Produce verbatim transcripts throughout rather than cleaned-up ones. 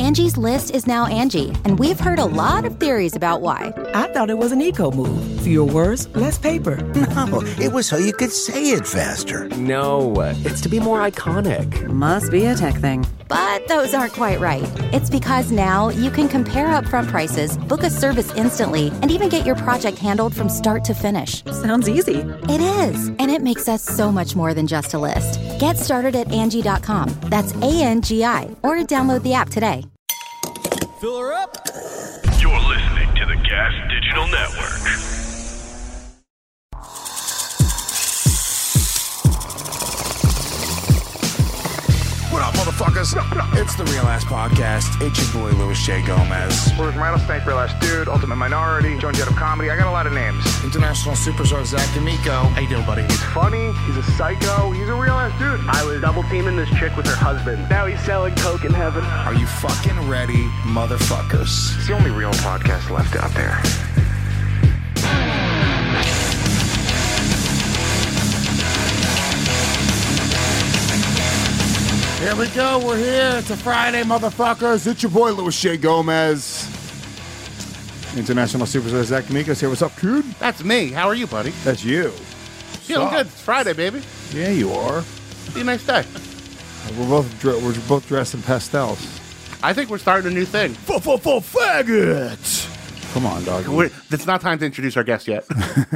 Angie's List is now Angie, and we've heard a lot of theories about why. I thought it was an eco move. Fewer words, less paper. No, it was so you could say it faster. No, it's to be more iconic. Must be a tech thing. But those aren't quite right. It's because now you can compare upfront prices, book a service instantly, and even get your project handled from start to finish. Sounds easy. It is, and it makes us so much more than just a list. Get started at Angie dot com. That's A N G I, or download the app today. Fill her up. You're listening to the Gas Digital Network. What up, motherfuckers? It's the Real Ass Podcast. It's your boy, Louis J. Gomez. We're from Rattlesnake, Real Ass Dude, Ultimate Minority, Joan Jett of Comedy. I got a lot of names. International Superstar Zach D'Amico. How you doing, buddy? He's funny. He's a psycho. He's a real ass dude. I was double teaming this chick with her husband. Now he's selling coke in heaven. Are you fucking ready, motherfuckers? It's the only real podcast left out there. Here we go. We're here. It's a Friday, motherfuckers. It's your boy, Louis J. Gomez. International Superstar Zach D'Amico's here. What's up, dude? That's me. How are you, buddy? That's you. Feeling good. It's Friday, baby. Yeah, you are. Be a nice day. We're both dre- we're both dressed in pastels. I think we're starting a new thing. For for for faggots. Come on, dog. We're, it's not time to introduce our guest yet.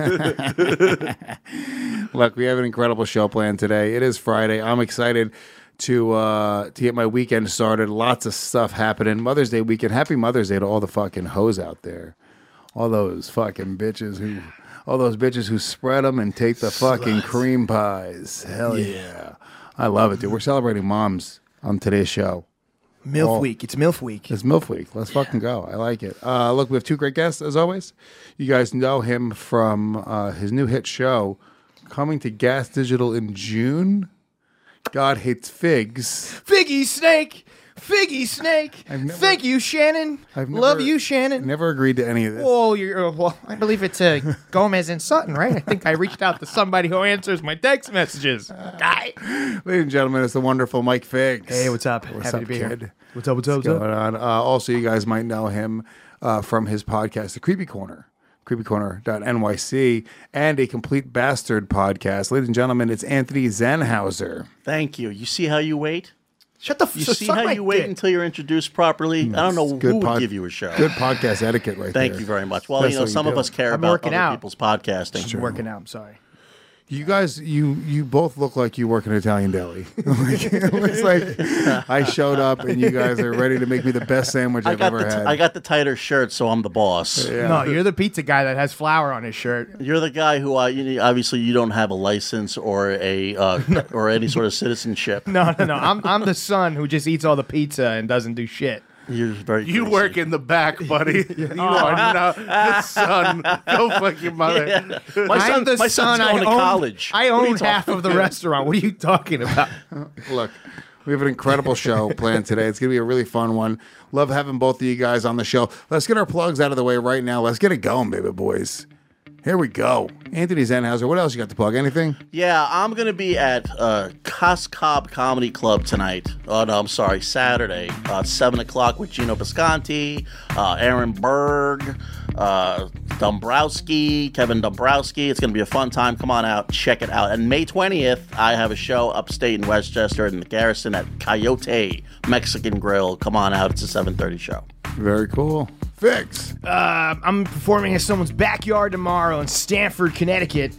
Look, we have an incredible show planned today. It is Friday. I'm excited to uh, to get my weekend started. Lots of stuff happening. Mother's Day weekend. Happy Mother's Day to all the fucking hoes out there. All those fucking bitches who, all those bitches who spread them and take the fucking cream pies. Hell yeah. yeah. I love it, dude. We're celebrating moms on today's show. MILF all, Week. It's MILF Week. It's MILF Week. Let's yeah. fucking go. I like it. Uh, look, we have two great guests, as always. You guys know him from uh, his new hit show, coming to Gas Digital in June. God Hates Figs. Figgy Snake. Figgy Snake. Never, Thank you, Shannon. I've never, Love you, Shannon. Never agreed to any of this. Oh, you're, uh, well, I believe it's uh, Gomez and Sutton, right? I think I reached out to somebody who answers my text messages. Guy. Ladies and gentlemen, it's the wonderful Mike Figs. Hey, what's up? What's Happy up, to be kid? here. What's up, what's up, what's, what's going up? on? Uh, also, you guys might know him uh, from his podcast, The Creepy Corner. creepy corner dot N Y C, and a Complete Bastard podcast. Ladies and gentlemen, it's Anthony Zanhauser. Thank you. You see how you wait? Shut the f- You so see how you wait dick. until you're introduced properly? Mm, I don't know who pod- would give you a show. Good podcast etiquette right Thank there. you very much. Well, That's you know, what some you of do. us care I'm about working other out. people's podcasting. I'm working out. I'm sorry. You guys, you you both look like you work in an Italian deli. Like, it looks like I showed up and you guys are ready to make me the best sandwich I I've got ever the t- had. I got the tighter shirt, so I'm the boss. Yeah. No, you're the pizza guy that has flour on his shirt. You're the guy who uh, you, obviously you don't have a license or a uh, or any sort of citizenship. No, no, no. I'm I'm the son who just eats all the pizza and doesn't do shit. You're very You crazy. work in the back, buddy. You are not the son. Go fuck your mother. Yeah. My, I'm son, the my son's son. going I to own, college. I What are you own half talking of the about? restaurant. What are you talking about? Look, we have an incredible show planned today. It's going to be a really fun one. Love having both of you guys on the show. Let's get our plugs out of the way right now. Let's get it going, baby boys. Here we go. Anthony Zanhauser, what else you got to plug? Anything? Yeah, I'm going to be at uh, Cos Cob Comedy Club tonight. Oh, no, I'm sorry, Saturday. Uh, seven o'clock with Gino Bisconti, uh, Aaron Berg, uh, Dombrowski, Kevin Dombrowski. It's going to be a fun time. Come on out. Check it out. And May twentieth, I have a show upstate in Westchester in the Garrison at Coyote Mexican Grill. Come on out. It's a seven thirty show. Very cool. Fix. Uh, I'm performing in someone's backyard tomorrow in Stamford, Connecticut.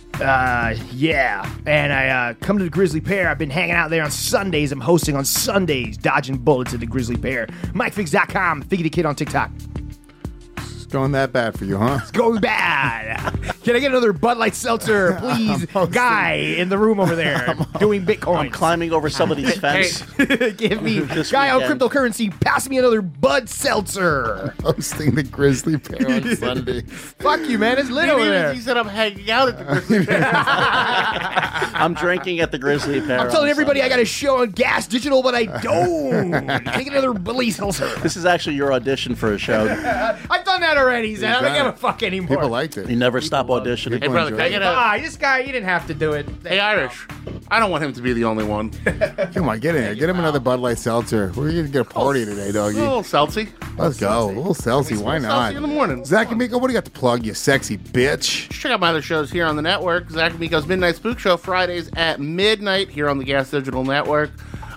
Uh, yeah. And I uh, come to the Grizzly Pear. I've been hanging out there on Sundays. I'm hosting on Sundays, dodging bullets at the Grizzly Pear. Mike Fix dot com, Figgy the Kid on TikTok. It's going that bad for you, huh? It's going bad. Can I get another Bud Light Seltzer, please? Guy in the room over there doing Bitcoin. I'm climbing over somebody's fence. Give me, This guy on weekend. cryptocurrency, pass me another Bud Seltzer. Hosting the Grizzly Pear on Sunday. Fuck you, man. It's lit He over didn't even- there. He said I'm hanging out at the Grizzly Pear. I'm drinking at the Grizzly Pear. I'm telling on everybody I Sunday. got a show on Gas Digital, but I don't. Take another Billy Seltzer. This is actually your audition for a show. I've done that already, Zan. I don't done give a it. fuck anymore. People liked it. You never stop auditioning. Hey, brother, can I get a... Ah, this guy, you didn't have to do it. Hey, Irish. I don't want him to be the only one. Come on, get in there. Get him another Bud Light Seltzer. We're going to get a party today, doggy. A little seltzy. Let's go. A little Seltzy. Why not? Seltzy in the morning. Zach and Miko, what do you got to plug, you sexy bitch? Check out my other shows here on the network. Zach and Miko's Midnight Spook Show, Fridays at midnight here on the Gas Digital Network.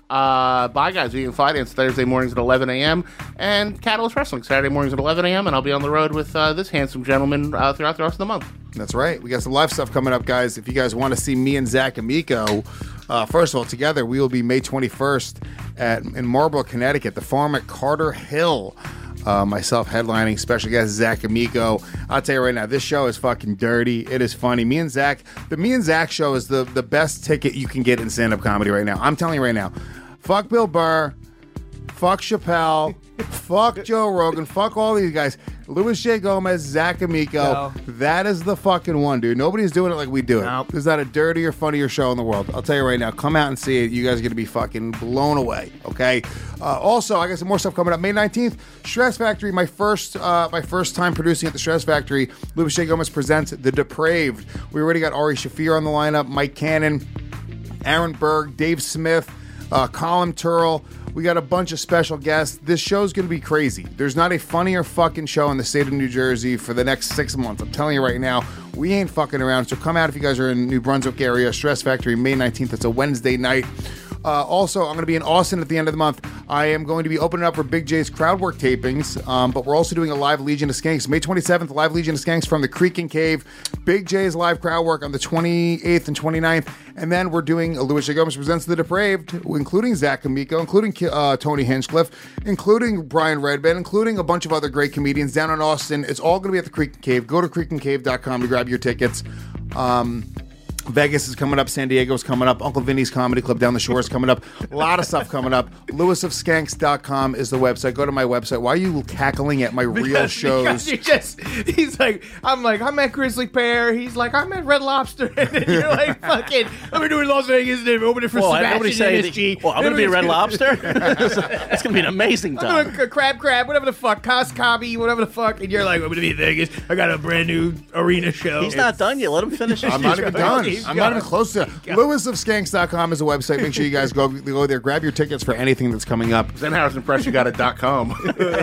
Uh, bye, guys. Vegan Finance Thursday mornings at eleven a.m. And Catalyst Wrestling Saturday mornings at eleven a.m. And I'll be on the road with uh, this handsome gentleman uh, throughout the rest of the month. That's right. We got some live stuff coming up, guys. If you guys want to see me and Zach and Miko, uh, first of all, together, we will be May twenty-first at in Marlborough, Connecticut, the Farm at Carter Hill. Uh, myself headlining, special guest Zach Amico. I'll tell you right now, this show is fucking dirty. It is funny. Me and Zach, the Me and Zach show is the, the best ticket you can get in stand-up comedy right now. I'm telling you right now. Fuck Bill Burr. Fuck Chappelle. Fuck Joe Rogan. Fuck all these guys. Louis J. Gomez, Zach Amico. No. That is the fucking one, dude. Nobody's doing it like we do it. Nope. There's not a dirtier, funnier show in the world. I'll tell you right now. Come out and see it. You guys are going to be fucking blown away, okay? Uh, also, I got some more stuff coming up. May nineteenth, Stress Factory. My first uh, my first time producing at the Stress Factory. Louis J. Gomez presents The Depraved. We already got Ari Shaffir on the lineup, Mike Cannon, Aaron Berg, Dave Smith, uh, Colin Turrell. We got a bunch of special guests. This show's going to be crazy. There's not a funnier fucking show in the state of New Jersey for the next six months. I'm telling you right now, we ain't fucking around. So come out if you guys are in New Brunswick area. Stress Factory, May nineteenth. It's a Wednesday night. Uh, also, I'm going to be in Austin at the end of the month. I am going to be opening up for Big J's Crowdwork tapings, um, but we're also doing a live Legion of Skanks. May twenty-seventh, live Legion of Skanks from the Creek and Cave. Big J's live Crowdwork on the twenty-eighth and twenty-ninth. And then we're doing a Louis J. Gomez Presents The Depraved, including Zach Amico, including uh, Tony Hinchcliffe, including Brian Redband, including a bunch of other great comedians down in Austin. It's all going to be at the Creek and Cave. Go to creek and cave dot com to grab your tickets. Um... Vegas is coming up. San Diego's coming up. Uncle Vinny's Comedy Club down the shore is coming up. A lot of stuff coming up. Louis of Skanks dot com is the website. Go to my website. Why are you cackling at my because, real shows? Because you just, he's like, I'm like, I'm at Grizzly Pear. He's like, I'm at Red Lobster. And then you're like, fucking, I'm doing Las Vegas. And then open it for well, Sebastian and his G. Well, I'm going to be a Red Lobster? It's going to be an amazing time. I'm doing Crab Crab, whatever the fuck. Coscabi, whatever the fuck. And you're like, I'm going to be in Vegas. I got a brand new arena show. He's it's, not done yet. Let him finish his I'm not even done. I'm not even close to Louis of Skanks dot com is the website. Make sure you guys go go there, grab your tickets for anything that's coming up. Then Harrison Press, you got it dot com.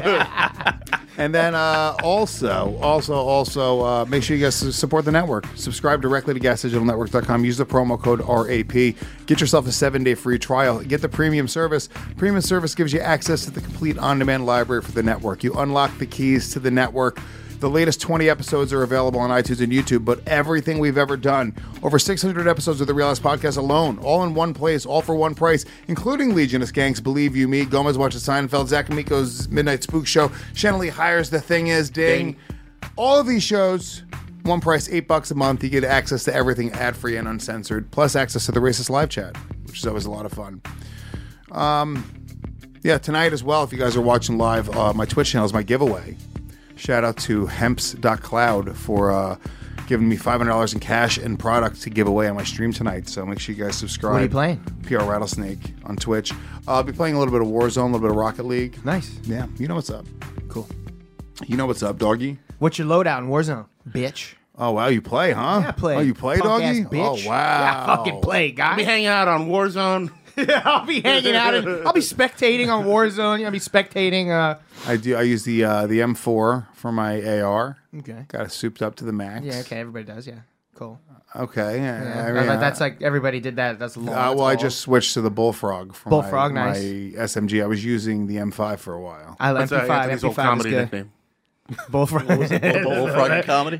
And then uh, also, also, also, uh, make sure you guys support the network. Subscribe directly to gas digital network dot com. Use the promo code R A P. Get yourself a seven-day free trial. Get the premium service. Premium service gives you access to the complete on-demand library for the network. You unlock the keys to the network. The latest twenty episodes are available on iTunes and YouTube, but everything we've ever done, over six hundred episodes of the Real Ass Podcast alone, all in one place, all for one price, including Legion of Skanks, Believe You Me, Gomez Watches Seinfeld, Zach Amico's Midnight Spook Show, Shanley Hires The Thing Is, Ding. Ding. All of these shows, one price, eight bucks a month. You get access to everything ad-free and uncensored, plus access to the Racist Live Chat, which is always a lot of fun. Um, yeah, tonight as well, if you guys are watching live, uh, my Twitch channel is my giveaway. Shout out to hemps dot cloud for uh, giving me five hundred dollars in cash and product to give away on my stream tonight. So make sure you guys subscribe. What are you playing? P R Rattlesnake on Twitch. Uh, I'll be playing a little bit of Warzone, a little bit of Rocket League. Nice. Yeah, you know what's up. Cool. You know what's up, doggy? What's your loadout in Warzone, bitch? Oh, wow, you play, huh? Yeah, I play. Oh, you play, Punk doggy? ass bitch. Oh, wow. Yeah, I fucking play, guy. I'll be hanging out on Warzone. I'll be hanging out. And I'll be spectating on Warzone. I'll be spectating. Uh... I do. I use the uh, the M four for my A R. Okay. Got it souped up to the max. Yeah. Okay. Everybody does. Yeah. Cool. Okay. Yeah. yeah. I mean, that, that's like everybody did that. That's long. Uh, well, I just switched to the Bullfrog for Bullfrog, my, nice. my S M G. I was using the M five for a while. I like M P five. M P five is good. Nickname. Bullfrog. What was it? Bull, Bullfrog comedy.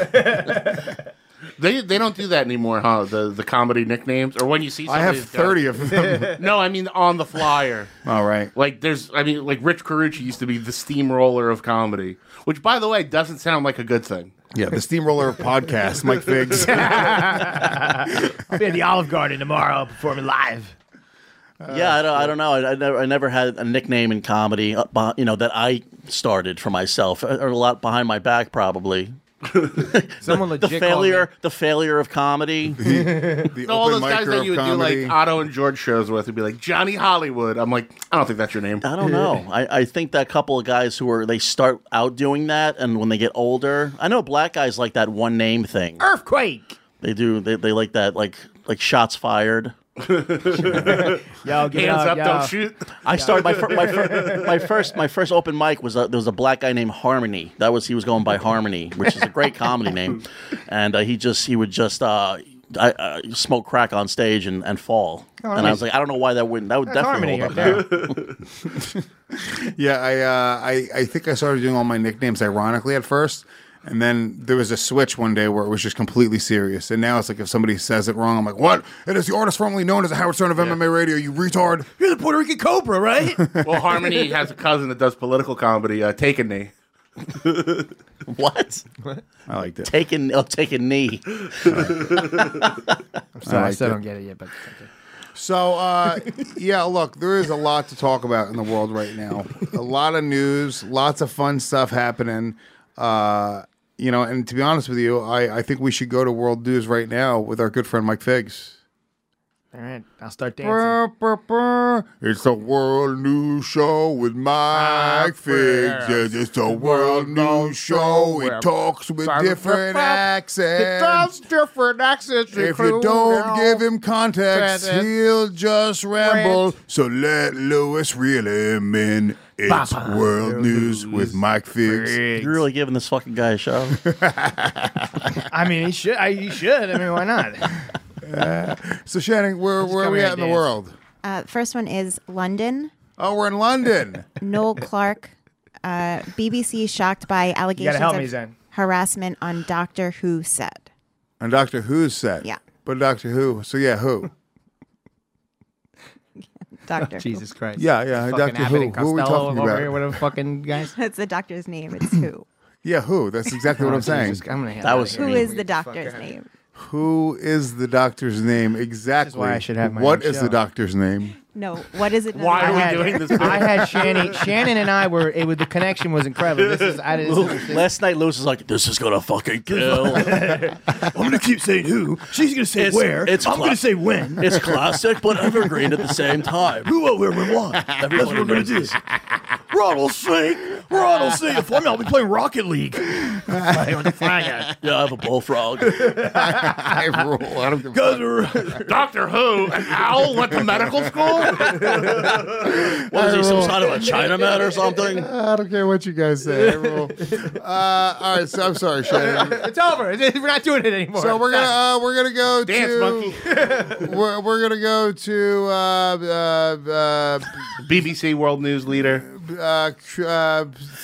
They they don't do that anymore, huh? The the comedy nicknames, or when you see I have thirty of them. No, I mean on the flyer. All right. Like there's, I mean, like Rich Carucci used to be the steamroller of comedy, which, by the way, doesn't sound like a good thing. Yeah, the steamroller of podcasts, Mike Figs. I'll be at the Olive Garden tomorrow performing live. Uh, yeah, I don't, I don't know. I, I, never, I never had a nickname in comedy, uh, you know, that I started for myself, or a lot behind my back, probably. Someone the, the failure, the failure of comedy. the the no, all those open guys that you would comedy. do like Otto and George shows with would be like Johnny Hollywood. I'm like, I don't think that's your name. I don't know. I, I think that couple of guys who are they start out doing that, and when they get older, I know black guys like that one name thing. Earthquake. They do. They they like that like like shots fired. Yo, give it Hands up, up, yo. don't shoot. I started my fir- my, fir- my first my first open mic was a, there was a black guy named Harmony. That was he was going by Harmony, which is a great comedy name, and uh, he just he would just uh, I, uh, smoke crack on stage and, and fall. Oh, and nice. I was like, I don't know why that wouldn't. That would That's definitely Harmony hold right up now. Yeah, I, uh, I I think I started doing all my nicknames ironically at first, and then there was a switch one day where it was just completely serious. And now it's like if somebody says it wrong, I'm like, what? It is the artist formerly known as the Howard Stern of M M A Radio, you retard. You're the Puerto Rican Cobra, right? Well, Harmony has a cousin that does political comedy, uh, Take a Knee. What? I liked it. Taking oh, taking knee. I'm sorry, I, liked still it. don't get it yet, but it's okay. So, uh, yeah, look, there is a lot to talk about in the world right now. A lot of news, lots of fun stuff happening. Uh, you know, and to be honest with you, I, I think we should go to world news right now with our good friend Mike Figs. All right, I'll start dancing. Brr, brr, brr. It's a world news show with Mike Figs. Yes, it's a world news show. It talks with different accents. different accents. If you don't give him context, he'll just ramble. So let Lewis reel him in. It's world news with Mike Figs. You're really giving this fucking guy a show. I mean, he should. I, he should. I mean, why not? Uh, so, Shannon, where, where are we at in the dance. world? Uh, first one is London. Oh, we're in London. Noel Clark, uh, B B C shocked by allegations help me, of Zen. harassment on Doctor Who set. On Doctor Who's set. Yeah. But Doctor Who. So, yeah, who? Doctor Jesus Christ. Yeah, yeah, Fucking Doctor Abbott Who. and Who are we Costello talking over about? here, whatever fucking guys. Who. That's the doctor's name. It's Who. Yeah, who? That's exactly what I'm saying. Jesus, I'm gonna have That out was- of here. Who Get is the the fuck doctor's out of here. name? Who is the doctor's name exactly? why I should have my What own is show. the doctor's name? No, what is it? Why I are we had, doing this? I had Shannon. Shannon and I were. It was the connection was incredible. This is. I didn't. Last night, Lewis was like, "This is gonna fucking kill." I'm gonna keep saying who. She's gonna say It's- where. it's I'm cla- gonna say when. It's classic, but evergreen at the same time. Who, what, where, when, what? That's what Everybody we're gonna knows do. this. Ronald Sink. Ronald Sink. If I'm I'll be playing Rocket League. Yeah, I have a bullfrog. I rule. I don't give a fuck. Doctor Who? An owl went to medical school? What is he, some kind of a Chinaman or something? I don't care what you guys say. I rule. Uh, all right, so I'm sorry, Shannon. It's over. We're not doing it anymore. So we're gonna uh, we're gonna go Dance to monkey. we're, we're gonna go to uh, uh, B B C World News leader. uh, uh, uh,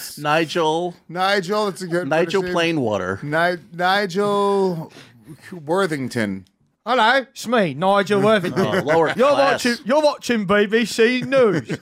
Nigel, Nigel. That's a good Nigel British name. Plainwater. Ni- Nigel Worthington. hello, it's me, Nigel Worthington. Oh, lower You're class. watching. You're watching B B C News.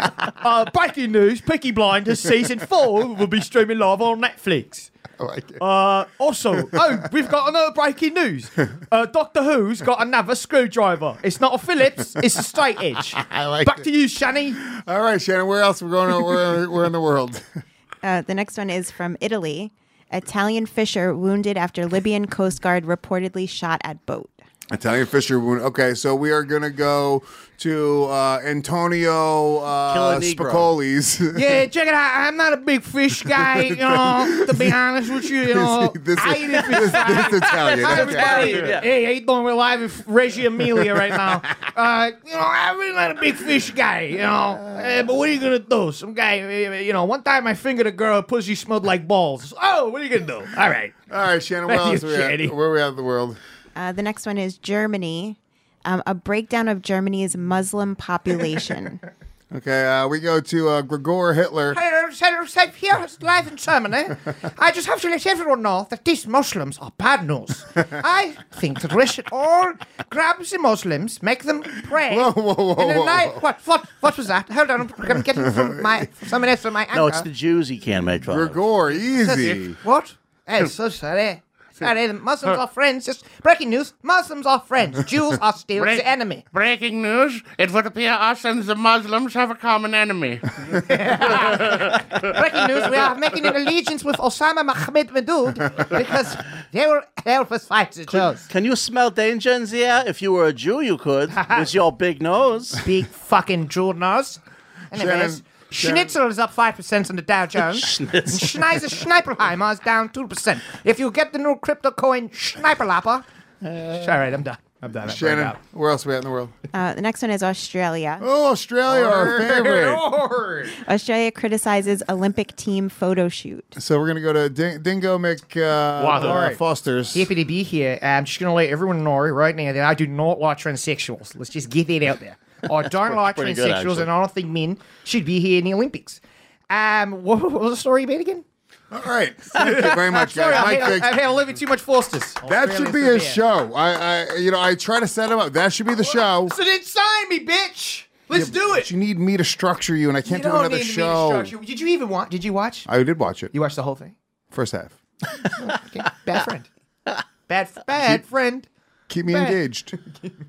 uh, breaking news: Peaky Blinders season four will be streaming live on Netflix. I like it. Uh, also, oh, we've got another breaking news. Uh, Doctor Who's got another screwdriver. It's not a Phillips, it's a straight edge. I like Back it. to you, Shani. All right, Shannon. Where else? We're going. To, where, where in the world? Uh, the next one is from Italy. Italian fisher wounded after Libyan Coast Guard reportedly shot at boat. Italian fisher wound. Okay, so we are gonna go to uh, Antonio uh, Kill a Negro. Spicoli's. Yeah, check it out. I'm not a big fish guy, you know, to be honest with you, you know. This- I eat it this- this is Italian. Hi, That's everybody. Italian, yeah. Hey, how you doing? We're live with Reggio Emilia right now. Uh, you know, I'm really not a big fish guy, you know. Uh, but what are you going to do? Some guy, uh, you know, one time I fingered a girl, pussy smelled like balls. Oh, what are you going to do? All right. All right, Shannon. Where Thank else you, are we at? Shanny. Where are we at in the world? Uh, the next one is Germany. Um, a breakdown of Germany's Muslim population. Okay, uh, we go to uh, Gregor Hitler. Hello, hello, safe here, live in Germany. I just have to let everyone know that these Muslims are bad news. I think that we should all grab the Muslims, make them pray. Whoa, whoa, whoa, in a whoa, night. whoa. What? What? What was that? Hold on, I'm getting from my someone else from my anchor. No, it's the Jews he can't make fun of. Gregor, easy. What? I'm so sorry. Sorry, the Muslims are friends. Just breaking news: Muslims are friends. Jews are still Break- the enemy. Breaking news. It would appear us and the Muslims have a common enemy. Breaking news: we are making an allegiance with Osama Mohammed Madoud because they will help us fight the Jews. Can you smell danger in the air? If you were a Jew, you could, with your big nose. Big fucking Jew nose. Anyways, Shannon, Shannon. Schnitzel is up five percent on the Dow Jones. Schnitzel. Schneiser Schneiperheimer is down two percent. If you get the new crypto coin Schneiperlapper, uh, all right, I'm done. I've done it. Shannon, where else are we at in the world? Uh, the next one is Australia. Oh, Australia, our favorite. Australia criticizes Olympic team photo shoot. So we're going to go to Ding- Dingo Mc uh, All uh, right. Foster's. Happy to be here. I'm just going to let everyone know right now that I do not like transsexuals. Let's just get that out there. I don't like pretty good, transsexuals, actually. and I don't think men should be here in the Olympics. Um, what, what was the story about again? All right. Thank you very much, guys. Sorry, I've Mike had, Biggs. I've had a little bit too much Foster's. That should be a show. I, I, you know, I try to set him up. That should be the show. So then sign me, bitch. Let's Yeah, do but it. You need me to structure you, and I can't You do don't another need me to show. structure- Did you even watch? Did you watch? I did watch it. You watched the whole thing. First half. Okay. Bad friend. Bad, bad Keep- friend. Keep me Bad. engaged.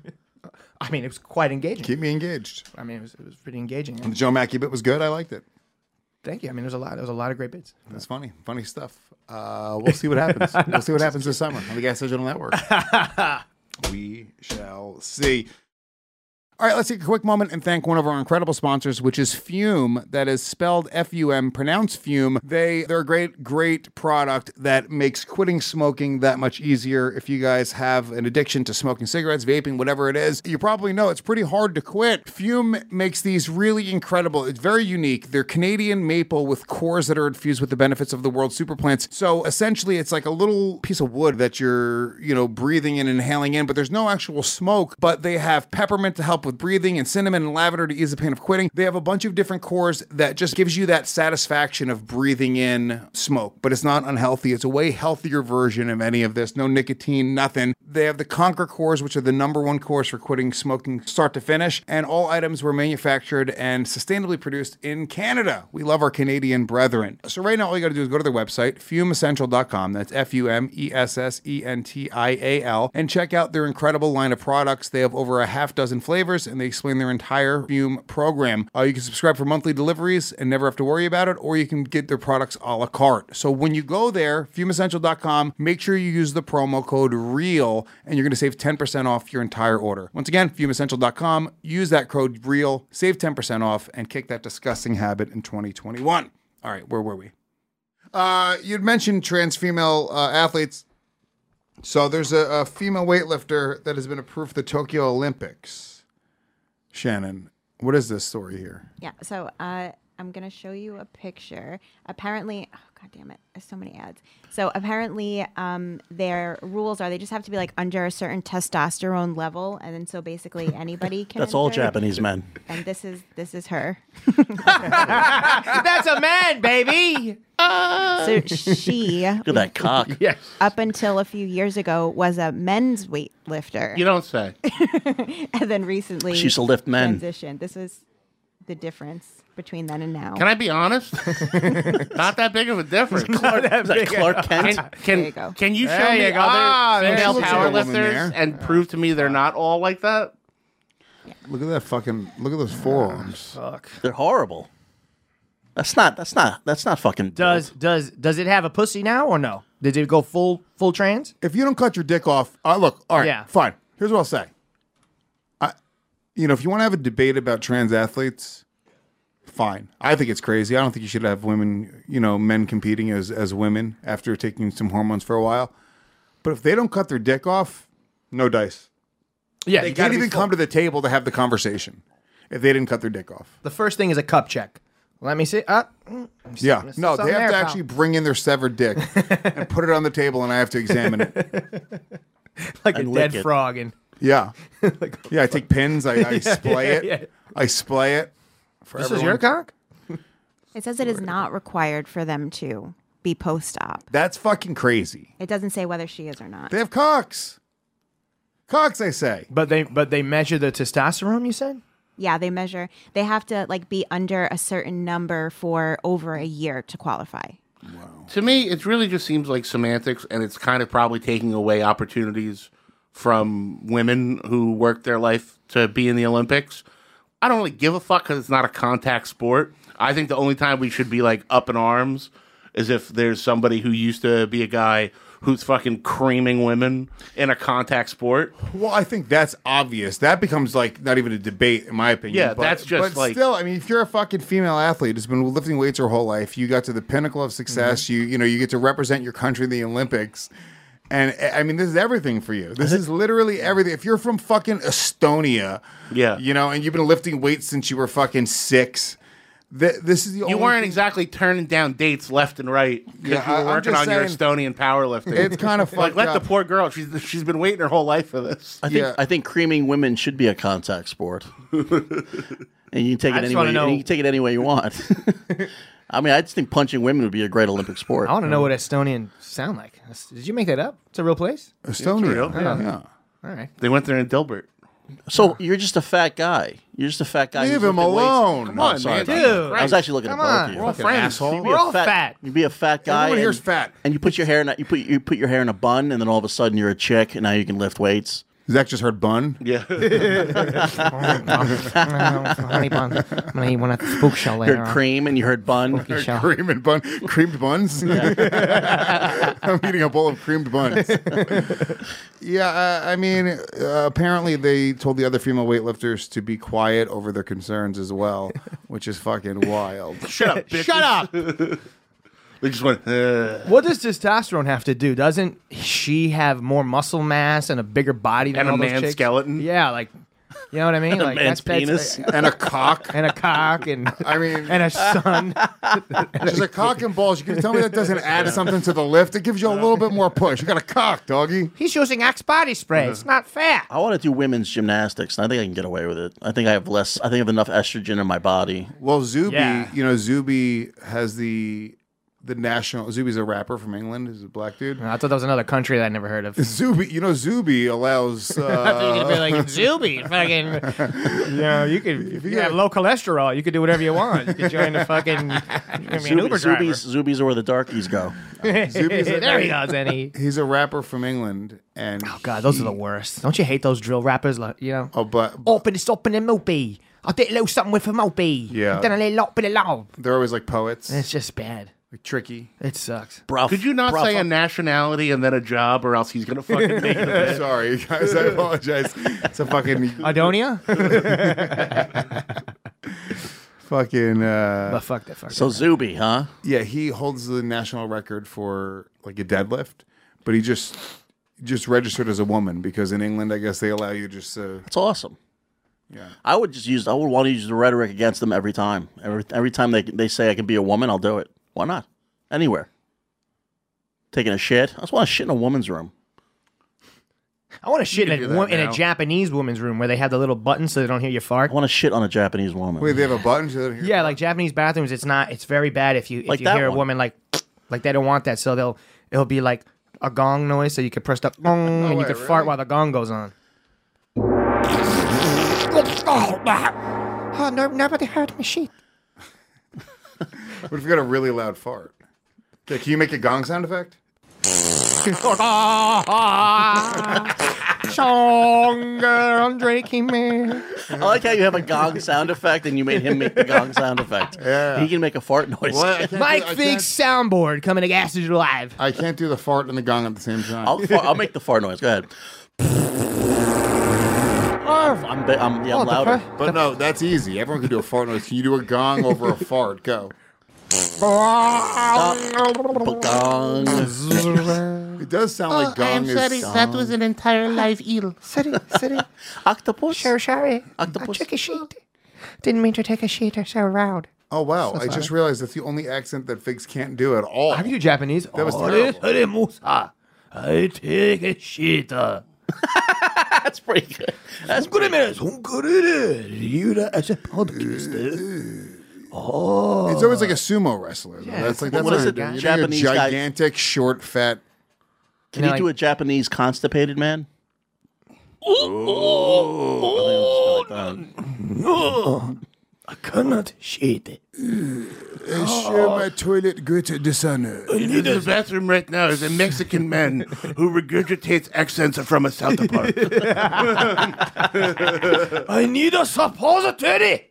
I mean, it was quite engaging. Keep me engaged. I mean, it was, it was pretty engaging. And the Joe Mackey bit was good. I liked it. Thank you. I mean, there's a lot. There's a lot of great bits. That's funny. Funny stuff. Uh, we'll see what happens. We'll see what happens this summer on the Gas Digital Network. We shall see. All right, let's take a quick moment and thank one of our incredible sponsors, which is Fume. That is spelled F U M, pronounced Fume. They, they're a great, great product that makes quitting smoking that much easier. If you guys have an addiction to smoking cigarettes, vaping, whatever it is, you probably know it's pretty hard to quit. Fume makes these really incredible. It's very unique. They're Canadian maple with cores that are infused with the benefits of the world's super plants. So essentially, it's like a little piece of wood that you're, you know, breathing and inhaling in, but there's no actual smoke. But they have peppermint to help with breathing and cinnamon and lavender to ease the pain of quitting. They have a bunch of different cores that just gives you that satisfaction of breathing in smoke, but it's not unhealthy. It's a way healthier version of any of this. No nicotine, nothing. They have the Conquer cores, which are the number one cores for quitting smoking start to finish, and all items were manufactured and sustainably produced in Canada. We love our Canadian brethren. So right now, all you got to do is go to their website, fume essential dot com. That's F U M E S S E N T I A L, and check out their incredible line of products. They have over a half dozen flavors, and they explain their entire Fume program. Uh, you can subscribe for monthly deliveries and never have to worry about it, or you can get their products a la carte. So when you go there, fume essential dot com, make sure you use the promo code REAL, and you're going to save ten percent off your entire order. Once again, fume essential dot com, use that code REAL, save ten percent off, and kick that disgusting habit in twenty twenty-one. All right, where were we? Uh, you'd mentioned trans female uh, athletes. So there's a, a female weightlifter that has been approved for the Tokyo Olympics. Shannon, what is this story here? Yeah, so uh, I'm going to show you a picture. Apparently, oh, God damn it, there's so many ads. So apparently um, their rules are they just have to be like under a certain testosterone level. And then so basically anybody can That's all enter. Japanese men. And this is this is her. That's a man, baby. So she, Look at that cock. Yes. up until a few years ago, was a men's weightlifter. You don't say. And then recently She used to lift men. transitioned. This is the difference between then and now. Can I be honest? Not that big of a difference. Clark, is that Clark Kent? Can, can, There you go. can you show There me you go. other Ah, there female she looks like a woman powerlifters there. and prove to me they're not all like that? Look at that fucking, look at those forearms. Fuck. They're horrible. That's not. That's not. That's not fucking. Does built. does does it have a pussy now or no? Did it go full full trans? If you don't cut your dick off, uh, look, all right, Yeah. fine. Here's what I'll say. I, you know, if you want to have a debate about trans athletes, fine. I think it's crazy. I don't think you should have women, you know, men competing as as women after taking some hormones for a while. But if they don't cut their dick off, no dice. Yeah, They you can't gotta be even full. come to the table to have the conversation if they didn't cut their dick off. The first thing is a cup check. Let me see. Uh, mm, Yeah. there's No, they something have there, to pal. actually bring in their severed dick and put it on the table, and I have to examine it. like a and dead lick it. frog and Yeah. Yeah, I take pins, I, I splay it. yeah. I splay it. For this everyone. is your cock? It says it is not required for them to be post-op. That's fucking crazy. It doesn't say whether she is or not. They have cocks. Cocks, I say. But they but they measure the testosterone, you said? Yeah, they measure. They have to like be under a certain number for over a year to qualify. To me, it really just seems like semantics, and it's kind of probably taking away opportunities from women who work their life to be in the Olympics. I don't really give a fuck because it's not a contact sport. I think the only time we should be like up in arms is if there's somebody who used to be a guy who's fucking creaming women in a contact sport. Well, I think that's obvious. That becomes like not even a debate, in my opinion. Yeah, but, that's just but like- still. I mean, if you're a fucking female athlete who's been lifting weights her whole life, you got to the pinnacle of success. Mm-hmm. You you know you get to represent your country in the Olympics, And I mean, this is everything for you. This is literally everything. If you're from fucking Estonia, yeah, you know, and you've been lifting weights since you were fucking six, th- this is the only You weren't thing- exactly turning down dates left and right because Yeah, you I- were I'm working just on your saying- Estonian powerlifting. It's kind of like fucked let up. the poor girl. She's she's been waiting her whole life for this. I think I think creaming women should be a contact sport, and you can take I it just any wanna way. know- You can take it any way you want. I mean, I just think punching women would be a great Olympic sport. I want to know what Estonian sound like. Did you make that up? It's a real place? Estonia. real. Yeah. Yeah. All right. They went there in Dilbert. So you're just a fat guy. You're just a fat guy. Leave who's him lifting weights. alone. Come Come on, on, sorry, man. about Dude. that. I was actually looking Come at both on. of you. We're all Fucking friends. asshole. You'd be We're a all fat. You'd be a fat guy. Everyone and, here's fat. and you put your hair in a, you put you put your hair in a bun, and then all of a sudden you're a chick, and now you can lift weights. Zach just heard bun. Yeah. Honey bun. I'm going to eat one at the spook show You later heard on. cream, and you heard bun. Spooky show. Cream and bun. Creamed buns. I'm eating a bowl of creamed buns. yeah, uh, I mean, uh, apparently they told the other female weightlifters to be quiet over their concerns as well, which is fucking wild. Shut up, bitches. Shut up. They just went. Uh. What does testosterone have to do? Doesn't she have more muscle mass and a bigger body than And a all those man's chicks? skeleton? Yeah, like, you know what I mean? A Like man's penis. And a cock. and a cock and I mean, and a son. just a cock and balls. You can tell me that doesn't add something to the lift. It gives you a little bit more push. You got a cock, doggy. He's using Axe body spray. It's not fair. I want to do women's gymnastics, and I think I can get away with it. I think I have less. I think I have enough estrogen in my body. Well, Zuby, Yeah. you know, Zuby has the the national. Zuby's a rapper from England. He's a black dude. I thought that was another country that I never heard of. Zuby, you know, Zuby allows. Uh, I thought you were gonna be like Zuby, fucking. You know, you could if you have low cholesterol, you could do whatever you want. You could join the fucking. I mean, an Zuby, Uber driver. Zubies, Zubies are where the darkies go. Zuby's a- there he goes, Eddie. He's a rapper from England, and Oh God, those are the worst. Don't you hate those drill rappers? Like, you know, oh, but open this, open the mopey. I did a little something with a mopey. Yeah. Then a little lot, bit of love. they're always like poets, It's just bad. like tricky. It sucks. Bruv, Could you not bruv, say a nationality and then a job, or else he's gonna fucking make it? Sorry, guys, I apologize. It's a fucking Adonia? fucking. Uh, But fuck that. Fuck So that. Zuby, huh? yeah, he holds the national record for like a deadlift, but he just just registered as a woman because in England, I guess they allow you just. Uh, That's awesome. yeah. I would just use. I would want to use the rhetoric against them every time. Every every time they they say I can be a woman, I'll do it. Why not? Anywhere. Taking a shit. I just want to shit in a woman's room. I want to shit You in can a, do that wo- in a now. Japanese woman's room where they have the little button so they don't hear you fart. I want to shit on a Japanese woman. Wait, they have a button. So they don't hear- Yeah, like Japanese bathrooms, it's not. It's very bad if you if Like you that hear a one. woman like like they don't want that, so they'll it'll be like a gong noise, so you can press the gong and you way, can really? fart while the gong goes on. Oh no! Nobody heard me shit. What if you got a really loud fart? Okay, can you make a gong sound effect? Stronger, Andre Kimmer. I like how you have a gong sound effect and you made him make the gong sound effect. Yeah. He can make a fart noise. What? I can't do- Mike I Fig's soundboard coming to Gas Digital Live. I can't do the fart and the gong at the same time. I'll, fart, I'll make the fart noise. Go ahead. I'm, bi- I'm, yeah, Oh, I'm the louder. fir- But no, that's easy. Everyone can do a fart noise. Can you do a gong over a fart? Go. Gong. It does sound like gong is. That was an entire live eel. City, city. Octopus. Sure, sorry. Octopus. I took a sheet. Didn't mean to take a sheet or so loud. Oh wow! I just realized that's the only accent that Figs can't do at all. I can do Japanese. That was Oh, terrible. hare musa. I take a shit. That's pretty good. That's pretty good. As a podcaster. Oh. It's always like a sumo wrestler. though. That's like that's What is not- it? you're a Japanese guy- gigantic, short, fat. Can You you know, do like- a Japanese constipated man? No, I cannot shit it. I share my toilet go to the sun. In the bathroom right now is a Mexican man who regurgitates accents from a South Park. I need a suppository.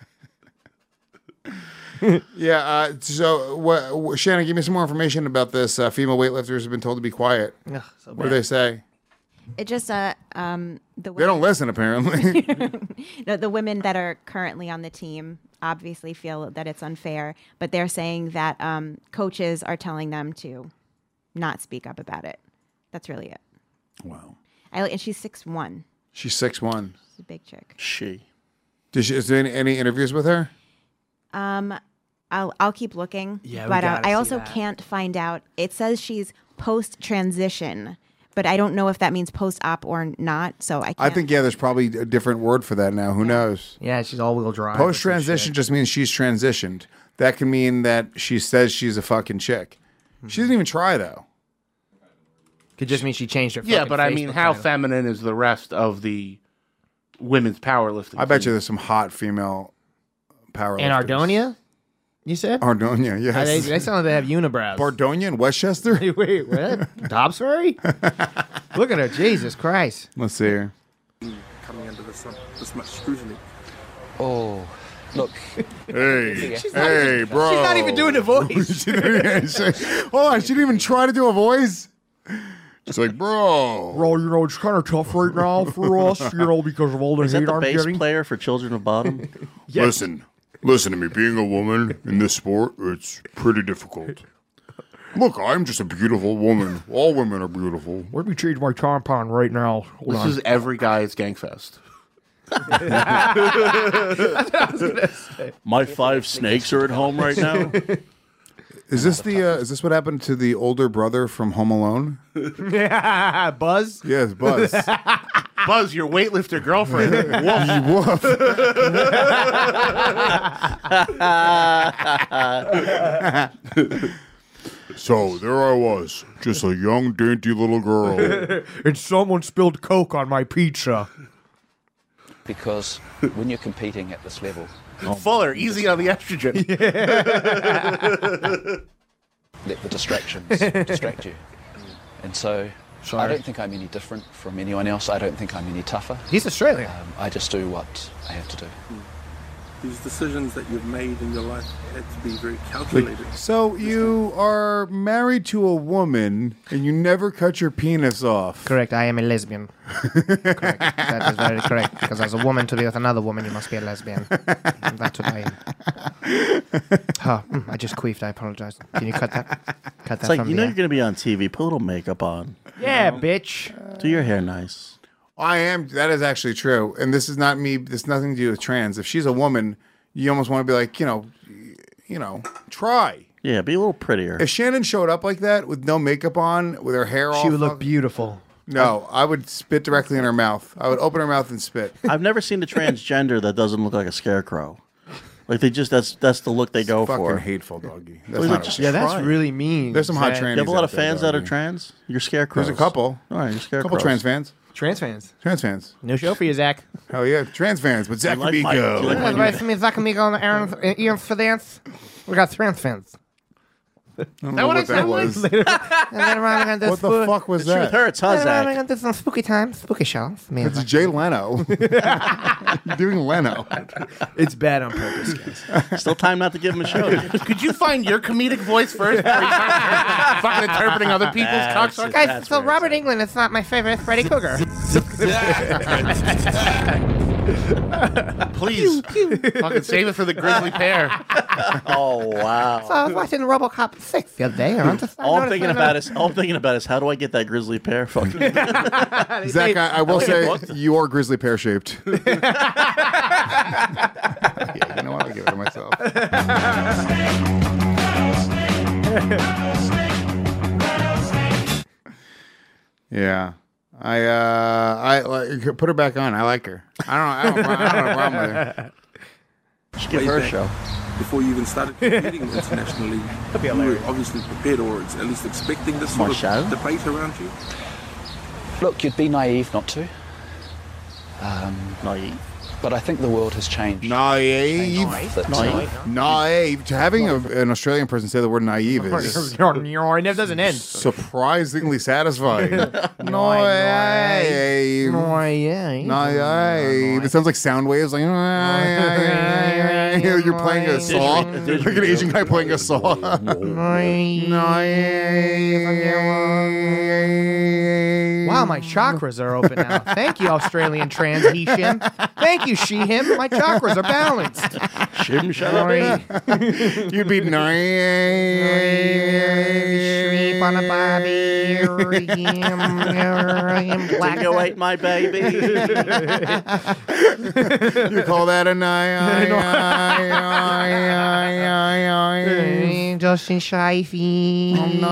Yeah. Uh, so, what, what, Shannon, give me some more information about this. Uh, female weightlifters have been told to be quiet. Ugh, so What do they say? It just uh um the They don't listen, apparently. no, the women that are currently on the team obviously feel that it's unfair, but they're saying that um, coaches are telling them to not speak up about it. That's really it. Wow. I like, and she's six one. She's six one. She's a big chick. She. Did she, is there any, any interviews with her? Um, I'll I'll keep looking. Yeah, we but uh, gotta I see also that. can't find out. It says she's post transition, but I don't know if that means post op or not. So I can't. I think yeah. There's probably a different word for that now. Who knows? Yeah, she's all wheel drive. Post transition just means she's transitioned. That can mean that she says she's a fucking chick. She didn't even try though. Could just mean she changed her. Yeah, fucking but I mean, Facebook how title. feminine is the rest of the women's powerlifting? I bet team? you there's some hot female powerlifters. In Ardonia, you said? Ardonia, yes. Uh, they, they sound like they have unibrows. Bardonia in Westchester? Wait, what? Dobbsbury? Look at her, Jesus Christ. Let's see her. Coming under this, this much scrutiny. Oh, look. Hey, She's not hey, even- bro. she's not even doing a voice. She didn't- she- Hold on, she didn't even try to do a voice. She's like, bro. Bro, you know, it's kind of tough right now for us, you know, because of all the Is that hate the I'm bass getting. player for Children of Bottom? Listen, listen to me. Being a woman in this sport, it's pretty difficult. Look, I'm just a beautiful woman. All women are beautiful. Let me change my tampon right now. Hold This on. is every guy's Gangfest. My five snakes are at home right now. Is this the uh, is this what happened to the older brother from Home Alone? Yeah, Buzz? Yes, Buzz. Buzz, your weightlifter girlfriend. Woof. So there I was, just a young, dainty little girl. And someone spilled Coke on my pizza. Because when you're competing at this level, Fuller, easy on the estrogen. let the distractions distract you. And so Sorry. I don't think I'm any different from anyone else. I don't think I'm any tougher. He's Australian. Um, I just do what I have to do. These decisions that you've made in your life had to be very calculated. So you are married to a woman and you never cut your penis off. Correct, I am a lesbian. Correct. That is very correct. Because as a woman to be with another woman, you must be a lesbian. And that's what I am. Oh, mm, I just queefed. I apologize. Can you cut that? Cut It's that like, from you the know air? you're going to be on T V. Put a little makeup on. Yeah, bitch. Do your hair nice. I am. That is actually true. And this is not me. This has nothing to do with trans. If she's a woman, you almost want to be like, you know, you know, try. Yeah, be a little prettier. If Shannon showed up like that with no makeup on, with her hair all She would look fuck- beautiful. No, I would spit directly in her mouth. I would open her mouth and spit. I've never seen a transgender that doesn't look like a scarecrow. Like they just that's that's the look they go fucking for. hateful, doggy. That's Well, not just okay. Yeah, that's try. really mean. There's some hot Zach. trannies. You have a lot out of there, fans that are doggy. trans. You're scarecrows. There's a couple. All right, you're scarecrows. couple trans fans. Trans fans. Trans fans. No show for you, Zach. Hell yeah, trans fans. But Zach You like my- Amico. you like my- Right, for me, Zach Amigo and Aaron, Ian for dance. We got trans fans. I don't know what that was. And then around and What the fuck was It's true with that? her. It's huh, Zach. Zach. This some spooky time, spooky show. Me and It's Zach. Jay Leno. You're doing Leno. It's bad on purpose, guys. Still time not to give him a show. Could you find your comedic voice first before you start fucking interpreting other people's That's- cocksuckers? Guys, That's so where it's Robert at. Englund is not my favorite Freddy Cougar. Please, fucking save it for the grizzly pair. Oh wow. So I was watching RoboCop six the other day. And I'm just, I All I'm noticed thinking that- about is all I'm thinking about is how do I get that grizzly pear? Fucking Zach, I, I will like say it. you are grizzly pear shaped. Yeah, you know what? I'll give it to myself. Yeah. I uh I like put her back on. I like her. I don't I don't, I don't have a problem with her. Just give her a show. Before you even started competing internationally, you were obviously prepared or at least expecting this sort My show? of debate around you. Look, you'd be naive not to. Um, Naive. but I think the world has changed. Naive. That, Naive. Naive. Having a, an Australian person say the word naive is It doesn't end. surprisingly satisfying. Naive. Naive. Naive. It sounds like sound waves. Like you're playing a saw. Like an Asian guy playing a saw. Wow, my chakras are open now. Thank you, Australian trans he him. Thank you, she him. My chakras are balanced. Shim shabby. You'd be naive. on a Barbie. Dingo ate my baby. You call that a night? Justin Shifey.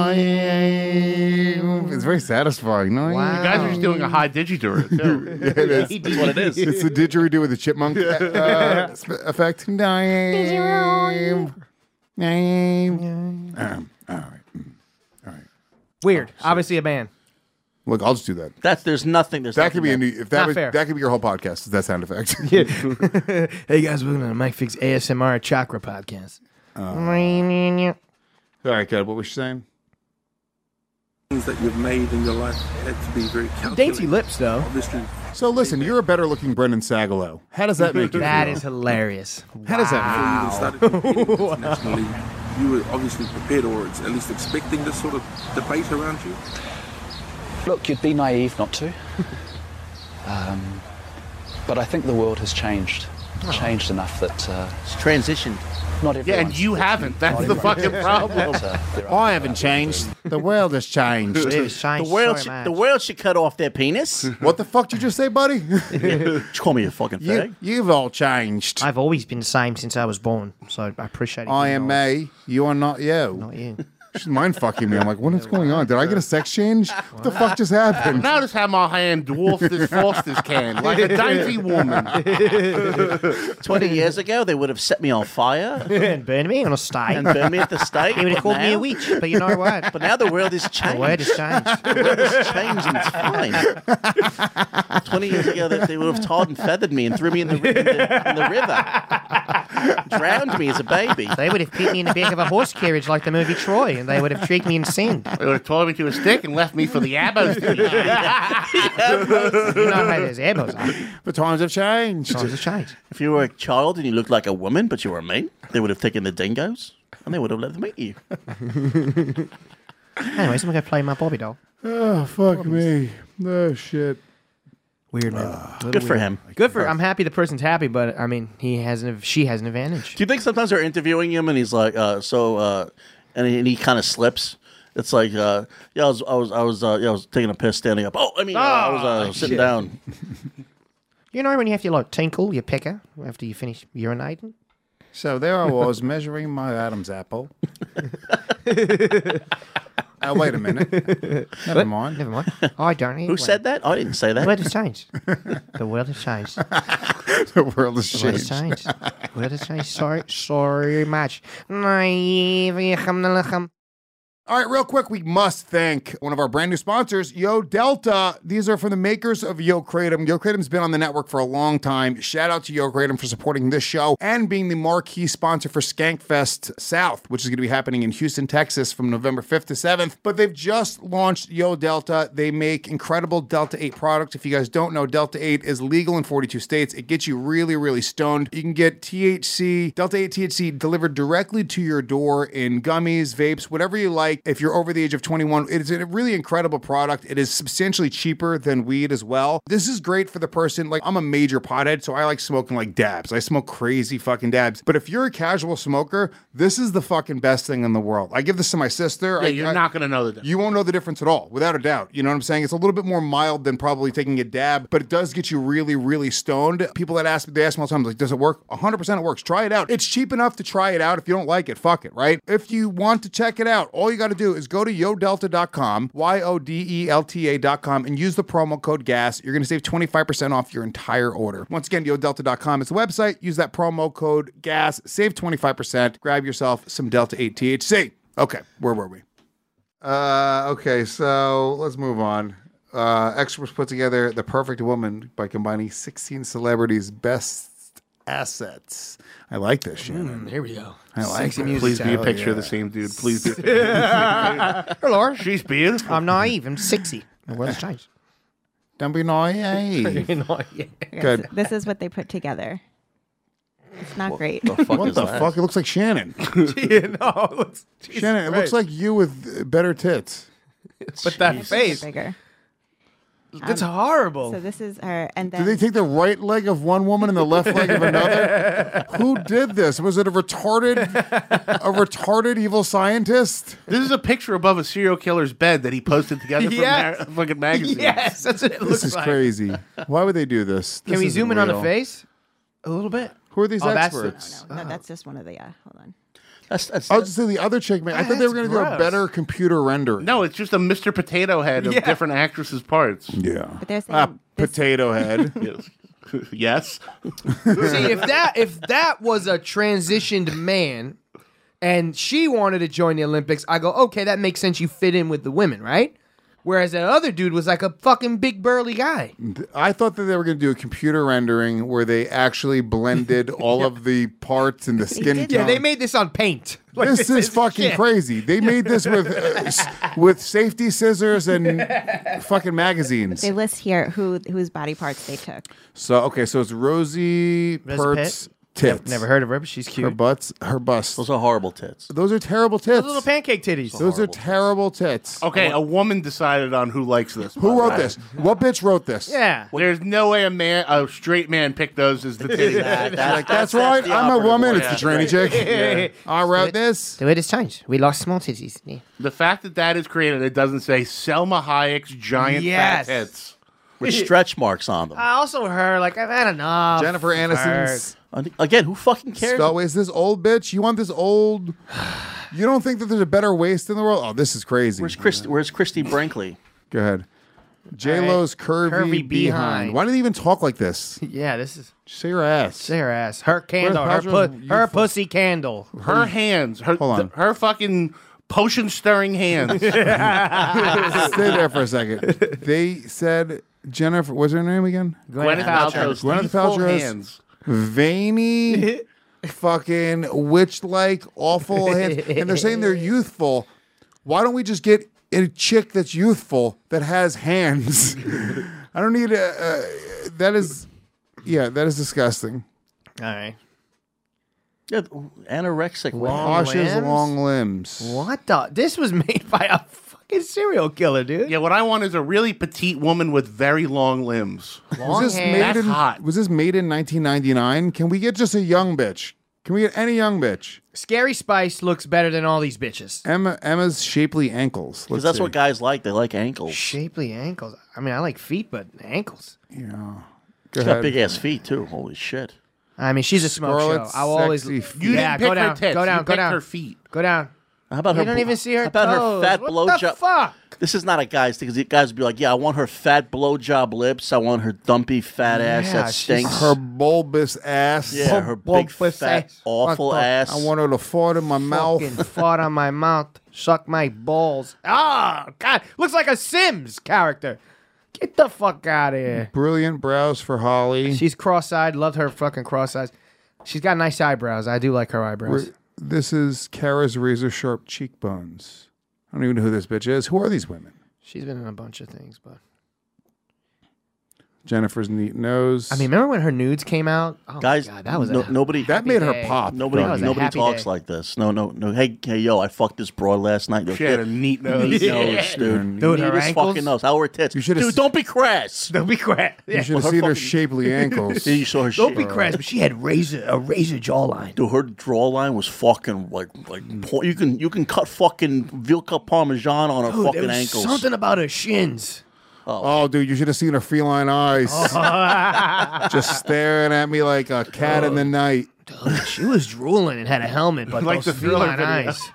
It's very satisfying. No, Wow. You guys are just doing a high didgeridoo too. Yeah, it is. That's what it is. It's the didgeridoo with the chipmunk uh, sp- effect. Name. Name. Um, all right. All right. Weird. Obviously a band. Look, I'll just do that. That's there's nothing. There's that could be a nothing new. If that Not was fair. that could be your whole podcast. Is that sound effect? Yeah. Hey guys, welcome to the Mike Fix A S M R Chakra podcast. All right, Ted. What was you saying? Things that you've made in your life had to be very calculated. Dainty lips, though. Obviously, So listen, you're a better looking Brendan Sagalow. How does that make you That feel? is hilarious. How does that before you even started competing internationally, you were obviously prepared, or at least expecting this sort of debate around you. Look, you'd be naive not to. Um, but I think the world has changed. Changed enough that... Uh, it's transitioned. Not Yeah, everyone. and you haven't. That's the fucking problem. I haven't changed. The world has changed. The world, should, the world should cut off their penis. What the fuck did you just say, buddy? You call me a fucking fag. You, you've all changed. I've always been the same since I was born, so I appreciate it. I am me. You are not you. Not you. She's mind fucking me. I'm like, what is going on? Did I get a sex change? What the fuck just happened? Notice how my hand dwarfed this Foster's can, like a dainty woman. Twenty years ago, they would have set me on fire and burned me on a stake. and burned me at the stake. They would have But called me a now- witch, but you know what? But now the world has changed. The word has changed. The world has changed and it's fine. Twenty years ago, they, they would have tarred and feathered me and threw me in the, ri- in the, in the river, drowned me as a baby. They would have put me in the back of a horse carriage like the movie Troy, and they would have tricked me in sand. They would have tied me to a stick and left me for the abos to eat. You know how those elbows are. The times have changed. Times have changed. If you were a child and you looked like a woman, but you were a man, they would have taken the dingoes and they would have let them eat you. Anyways, I'm going to play my Bobby doll. Oh, fuck me. Oh, shit. Weird, man. Uh, Good for him. Good for. I'm happy the person's happy, but I mean, he has an. She has an advantage. Do you think sometimes they're interviewing him and he's like, uh, so, uh, and he, and he kind of slips? It's like, uh, yeah, I was, I was, I was, uh, yeah, I was taking a piss standing up. Oh, I mean, uh, I was uh, Oh, sitting shit. down. You know when you have to like tinkle your pecker after you finish urinating? So there I was measuring my Adam's apple. Oh, wait a minute. Never What? mind. Never mind. I don't. Who said that? I didn't say The that. world has changed. The world has changed. The world has The world has changed. changed. The world has changed. Sorry, sorry much. All right, real quick, we must thank one of our brand new sponsors, Yo Delta. These are from the makers of Yo Kratom. Yo Kratom's been on the network for a long time. Shout out to Yo Kratom for supporting this show and being the marquee sponsor for Skankfest South, which is going to be happening in Houston, Texas from November fifth to seventh. But they've just launched Yo Delta. They make incredible Delta eight products. If you guys don't know, Delta eight is legal in forty-two states. It gets you really, really stoned. You can get T H C, Delta eight T H C delivered directly to your door in gummies, vapes, whatever you like. If you're over the age of twenty-one, it is a really incredible product. It is substantially cheaper than weed as well. This is great for the person. Like, I'm a major pothead, so I like smoking like dabs. I smoke crazy fucking dabs. But if you're a casual smoker, this is the fucking best thing in the world. I give this to my sister. Yeah, I, you're I- not going to know the difference. You won't know the difference at all, without a doubt. You know what I'm saying? It's a little bit more mild than probably taking a dab, but it does get you really, really stoned. People that ask me, they ask me all the time, like, does it work? one hundred percent it works. Try it out. It's cheap enough to try it out. If you don't like it, fuck it, right? If you want to check it out, all you got to do is go to yo delta dot com, Y O D E L T A dot com, and use the promo code GAS. You're going to save twenty-five percent off your entire order. Once again, yo delta dot com is the website. Use that promo code GAS. Save twenty-five percent. Grab yourself some Delta eight T H C. Okay, where were we? Uh, okay, so let's move on. Uh, experts put together The Perfect Woman by combining sixteen celebrities' best assets. I like this, Shannon. Mm, here we go. I like Sexy this. music. Please be a Hell picture of yeah. the same dude. Please be a picture of the same dude. Hello. She's beautiful. I'm naive. I'm sexy. The world has changed. Don't be naive. Good. This is what they put together. It's not great. The fuck What is the that? fuck? It looks like Shannon. Yeah, no, it looks, Jesus Shannon, it looks Christ. like you with uh, better tits. But that It's face. bigger. That's horrible. So this is her, and then Did they take the right leg of one woman and the left leg of another? Who did this? Was it a retarded, a retarded evil scientist? This is a picture above a serial killer's bed that he posted together from Yes. ma- fucking magazines. Yes, that's what it looks This is like. crazy. Why would they do this? Can This we isn't zoom in on the real. face a little bit? Who are these Oh, that's experts? the- no, no, that's just one of the. Uh, hold on. That's, that's, I was just saying the other chick, man. I thought they were going to do a gross. better computer render. No, it's just a Mister Potato Head of Yeah. different actresses' parts. Yeah. But they're saying Ah, potato head. Yes. yes. See, if that if that was a transitioned man and she wanted to join the Olympics, I go, okay, that makes sense. You fit in with the women, right? Whereas that other dude was like a fucking big burly guy. I thought that they were going to do a computer rendering where they actually blended all of the parts and the skin Yeah, tone. they made this on paint. Like, this is fucking shit. crazy. They made this with uh, s- with safety scissors and fucking magazines. They list here who whose body parts they took. So okay, so it's Rosie Rosie Pert's Pitt? tits. Never heard of her, but she's cute. Her butts, her bust. Those are horrible tits. Those are terrible tits. Those little pancake titties. Those are terrible tits. Okay, a woman decided on who likes this. by Who the wrote way. this? What bitch wrote this? Yeah. There's no way a man, a straight man, picked those as the titties. That- that- Like, that's, right. the I'm a operative woman. word. It's the tranny chick. I wrote this. The way it's changed. We lost small titties. Yeah. The fact that that is created, it doesn't say Selma Hayek's giant Yes. fat tits. With stretch marks on them. I also heard, like, I've had enough. Jennifer Aniston's. Again, who fucking cares? Spellway, is this old bitch? You want this old? You don't think that there's a better waist in the world? Oh, this is crazy. Where's Christy, where's Christy Brinkley? Go ahead. J Lo's curvy, Curvy behind. behind. Why do they even talk like this? Yeah, this is. Say your ass. Say her ass. Her candle. Her, Paltrow's pu- her pussy candle. Her hands, her, Hold on. th- her fucking potion stirring hands. Stay there for a second. They said Jennifer. What's her name again? Gwyneth Paltrow's Gwyneth youthful Paltrow's hands. veiny, fucking witch-like, awful hands, and they're saying they're youthful. Why don't we just get a chick that's youthful that has hands? I don't need a. Uh, that is, yeah, that is disgusting. All right. Yeah, anorexic. Long Tasha's limbs? long limbs. What the? This was made by a fucking serial killer, dude. Yeah, what I want is a really petite woman with very long limbs. Long was this hair. made That's in? hot. Was this made in nineteen ninety-nine? Can we get just a young bitch? Can we get any young bitch? Scary Spice looks better than all these bitches. Emma Emma's shapely ankles. Because Let's that's see. what guys like. They like ankles. Shapely ankles. I mean, I like feet, but ankles. Yeah. Go She's got ahead. big ass feet too. Holy shit. I mean, she's a smoke Scarlet, show. I'll always. sexy feet. You yeah, didn't pick go down, her tits. go down, you go picked down, her feet. go down. How about You her? don't even see her How about toes. her fat What blowjob? the fuck? This is not a guy's thing. Because guys would be like, "Yeah, I want her fat blowjob lips. I want her dumpy fat ass Yeah, that she's- stinks. Her bulbous ass. yeah, her big bulbous fat ass. awful What the- ass. I want her to fart in my mouth. Fucking fart on my mouth. Suck my balls. Ah, God. Looks like a Sims character. Get the fuck out of here. Brilliant brows for Holly. She's cross-eyed. Loved her fucking cross-eyed. She's got nice eyebrows. I do like her eyebrows. We're- This is Kara's razor sharp cheekbones. I don't even know who this bitch is. Who are these women? She's been in a bunch of things, but Jennifer's neat nose. I mean, remember when her nudes came out? Oh Guys, my God, that was no, a nobody. that happy made her day. pop. Nobody, That was a nobody happy talks day. like this. No, no, no. Hey, hey, yo, I fucked this broad last night. She had a neat nose. Neat Yeah. nose, dude. Dude, her Neatest ankles? fucking nose. How are her tits? You should've Dude, s- don't be crass. Don't be crap. You Yeah. should have Well, her seen her fucking- shapely ankles. Yeah, you saw her Don't shit. be crass, but she had razor a razor jawline. Dude, her jawline was fucking like like po- you can you can cut fucking veal cut parmesan on her Dude, fucking there was ankles. something about her shins. Oh, dude, you should have seen her feline eyes. Just staring at me like a cat in the night. Dude, she was drooling and had a helmet, but Like those the Thriller feline video. eyes.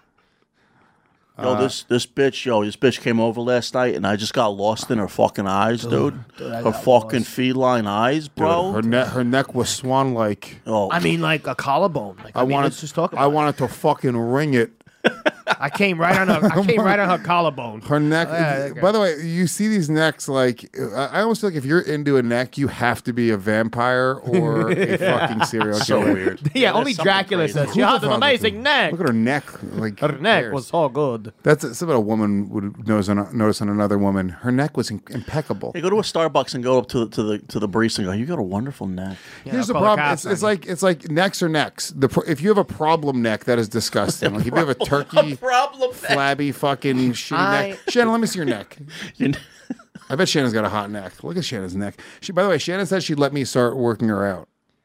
Yo, this this bitch, yo, this bitch came over last night, and I just got lost in her fucking eyes, dude. dude, I her got fucking lost. feline eyes, bro. Her neck, her neck was swan-like. oh, I mean, like a collarbone. Like, I, I mean, wanted, let's just talk about I wanted to fucking ring it. I came right on her. I came right on her collarbone. Her neck. Oh, yeah, okay. By the way, you see these necks. Like, I I almost feel like if you're into a neck, you have to be a vampire or a fucking serial so killer. weird. Yeah, only something Dracula crazy. says Who she the has an fuck- amazing neck. Look at her neck. Like Her neck hairs. was so good. That's something a woman would notice on, notice on another woman. Her neck was in, impeccable. Hey, go to a Starbucks and go up to the to the to the barista and go, "You got a wonderful neck." Yeah, Here's the I'll call the problem. cops It's, it's on you. like it's like necks are necks. The pro- if you have a problem neck, that is disgusting. Like if you have a turkey, Problem. flabby, fucking shitty I- neck. Shannon, let me see your neck. You- I bet Shannon's got a hot neck. Look at Shannon's neck. She, by the way, Shannon said she'd let me start working her out.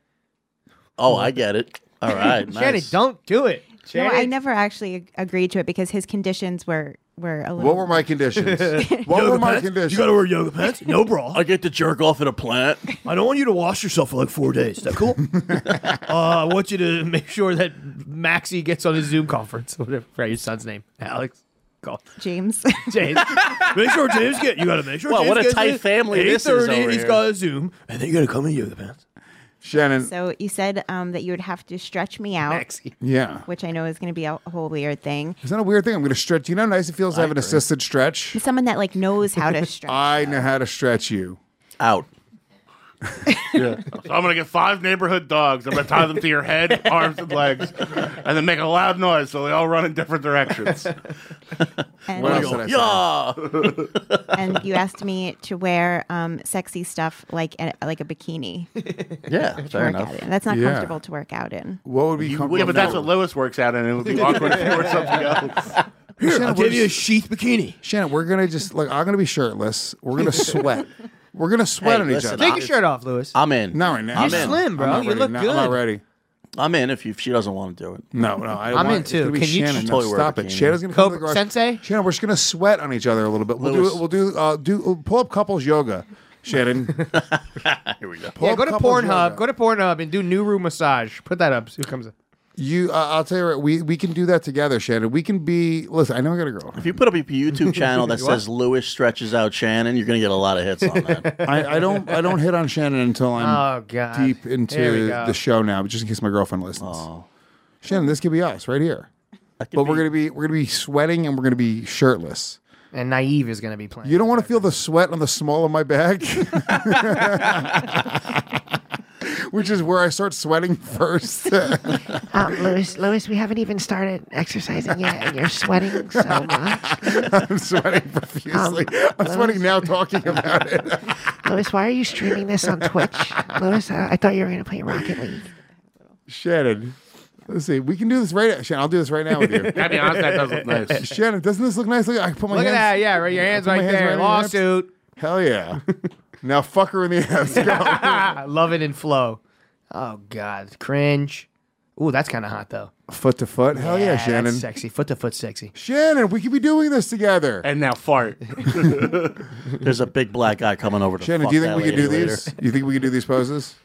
Oh, I get it. All right, nice. Shannon, don't do it. No, Shannon. I never actually ag- agreed to it because his conditions were were a little. What were my conditions? What were my conditions? You gotta wear yoga pants, no bra. I get to jerk off at a plant. I don't want you to wash yourself for like four days. Is that cool? uh, I want you to make sure that Maxie gets on his Zoom conference. Whatever. Right, your son's name, Alex. Call James. James. Make sure James get. You gotta make sure. Well, James what a gets tight it. family this is over He's here. got a Zoom, and then you gotta come in yoga pants. Shannon. So you said um, that you would have to stretch me out, Maxie. Yeah. which I know is going to be a whole weird thing. Is that a weird thing? I'm going to stretch. You know how nice it feels to have an assisted stretch? Someone that like knows how to stretch. I know how to stretch you. Out. Yeah. So I'm gonna get five neighborhood dogs. I'm gonna tie them to your head, arms, and legs, and then make a loud noise so they all run in different directions. And, What else did I say? Yeah. and you asked me to wear um, sexy stuff like a, like a bikini. Yeah, to fair work enough. out in. That's not Yeah. comfortable to work out in. What would be comfortable? Yeah, but that's what Lewis works out in. It would be awkward if you wore something else. Here, Shannon, I'll we're give you a just- sheath bikini. Shannon, we're going to just, like, I'm going to be shirtless. We're going to sweat. We're going to sweat Hey, on each listen, other. Take I'm- your shirt off, Lewis. I'm in. Not right now. You're I'm in. slim, bro. I'm not You ready. look No, good. I'm not ready. I'm in if, you, if she doesn't want to do it. No, no. I I'm want, in, it's too. gonna be Can you Shannon. just No, totally wear a stop it. bikini? Shannon's going to come to the Cobra garage. Sensei? Shannon, we're just going to sweat on each other a little bit. We'll Lewis. do We'll do, uh, do uh, pull up couples yoga, Shannon. Here we go. Pull Yeah, up go to couples Pornhub. yoga. Go to Pornhub and do Nuru massage. Put that up. See who comes up. You, uh, I'll tell you what, we, we can do that together, Shannon. We can be, listen, I know I got a girl. If you put up a YouTube channel that says Lewis stretches out Shannon, you're going to get a lot of hits on that. I, I don't I don't hit on Shannon until I'm Oh, God. deep Here we into go. the show now, but just in case my girlfriend listens. Oh. Shannon, this could be us right here. That could But we're be- gonna be we're gonna be sweating and we're gonna be shirtless. And Naive is going to be playing. You don't want to feel the sweat on the small of my back, which is where I start sweating first. Um, Lewis, Lewis, we haven't even started exercising yet, and you're sweating so much. I'm sweating profusely. Um, I'm sweating now talking about it. Lewis, why are you streaming this on Twitch? Lewis, I, I thought you were going to play Rocket League. Shannon, let's see. We can do this right. Shannon, I'll do this right now with you. To be honest, that does look nice. Shannon, doesn't this look nice? Look, I put my Look hands. at that. Yeah, right. Your hands put my right hands there. right on your hips. Lawsuit. Hell yeah. Now fuck her in the ass. Go. Love it in flow. Oh, God. Cringe. Ooh, that's kind of hot, though. Foot to foot. Hell yeah, Shannon. That's sexy. Foot to foot sexy. Shannon, we could be doing this together. And now fart. There's a big black guy coming over to Shannon, fuck do you think that we could lady do later. these? You think we could do these poses?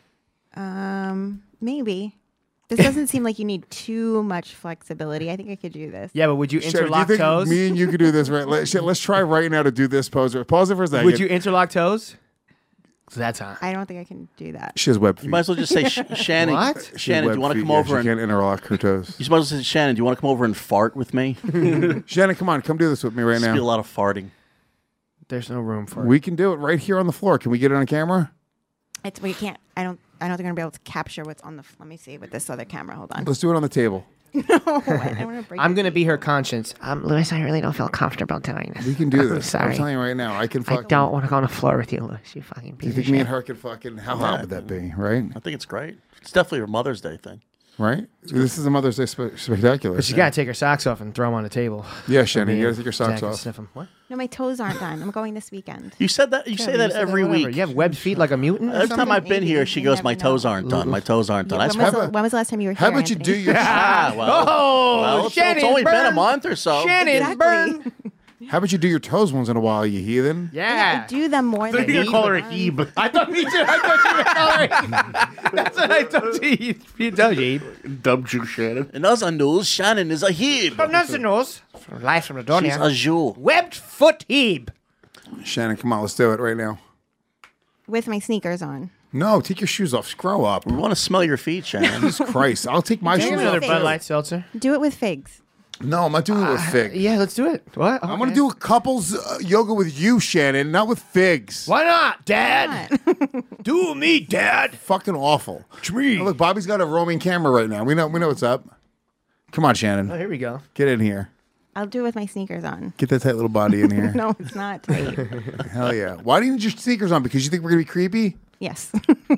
Um, maybe. This doesn't seem like you need too much flexibility. I think I could do this. Yeah, but would you Shannon, do you interlock think toes? me and you could do this right? Let, Shan- let's try right now to do this pose. Pause it for a second. Would you interlock toes? That's hot. I don't think I can do that. She has web feet. You might as well just say, Sh- Shannon, What? She has Shannon, do web you want to feet. come Yeah, over she and... can't interlock her toes. You might as well say, Shannon, do you want to come over and fart with me? Shannon, come on, come do this with me right Just be a now. lot of farting. There's no room for it. We can do it right here on the floor. Can we get it on camera? It's we can't. I don't. I don't think I'm gonna be able to capture what's on the. Let me see with this other camera. Hold on. Let's do it on the table. no, I don't want to break. I'm going to be her conscience. Um, Lewis, I really don't feel comfortable doing this. We can do I'm this. sorry. I'm telling you right now. I can I fuck. don't want to go on the floor with you, Lewis. You fucking Do piece you of think shit. me and her could fucking? How hot would that be? Right? I think it's great. It's definitely a Mother's Day thing. Right? This is a Mother's Day spe- spectacular. But you got to take her socks off and throw them on the table. Yeah, Shannon, Me you gotta and take your socks Zach can off. Sniff 'em. What? No, my toes aren't done. I'm going this weekend. You said that. You Yeah, say but that you said every whatever. week. You have webbed feet like a mutant? or Every something? time I've been here, she You goes, never "My know. toes aren't done. My toes aren't done." Yeah, I when, was swear. the, when was the last time you were here? How about you Anthony? do your? Ah, well, Oh, well, it's, Shannon it's only been a Burn. month or so. Shannon Exactly. Burn. How about you do your toes once in a while, you heathen? Yeah. I do them more They're than going to call her a Eve. Hebe. I thought me too. I thought you were calling her. That's what I thought you you told you. Dumb Jew Shannon. In other news, Shannon is a heeb. From nothing knows. From live from the door She's here. a Jew. Webbed foot heeb. Shannon, come on, let's do it right now. With my sneakers on. No, take your shoes off. Grow up. We want to smell your feet, Shannon. Jesus Christ. I'll take my Take shoes another off. Bud too. Light seltzer. Do it with figs. No, I'm not doing it with figs. Yeah, let's do it. What? I'm going to do a couples uh, yoga with you, Shannon, not with figs. Why not, Dad? Do me, Dad. Fucking awful. Me. Oh, look, Bobby's got a roaming camera right now. We know we know what's up. Come on, Shannon. Oh, here we go. Get in here. I'll do it with my sneakers on. Get that tight little body in here. No, it's not tight. Hell yeah. Why do you need your sneakers on? Because you think we're going to be creepy? Yes.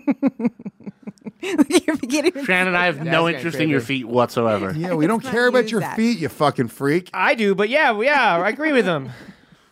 You're beginning. Shannon, I have That's no kinda interest in your creepy. feet whatsoever. Yeah, we don't not care about you, your Zach. feet, you fucking freak. I do, but yeah, yeah, I agree with him.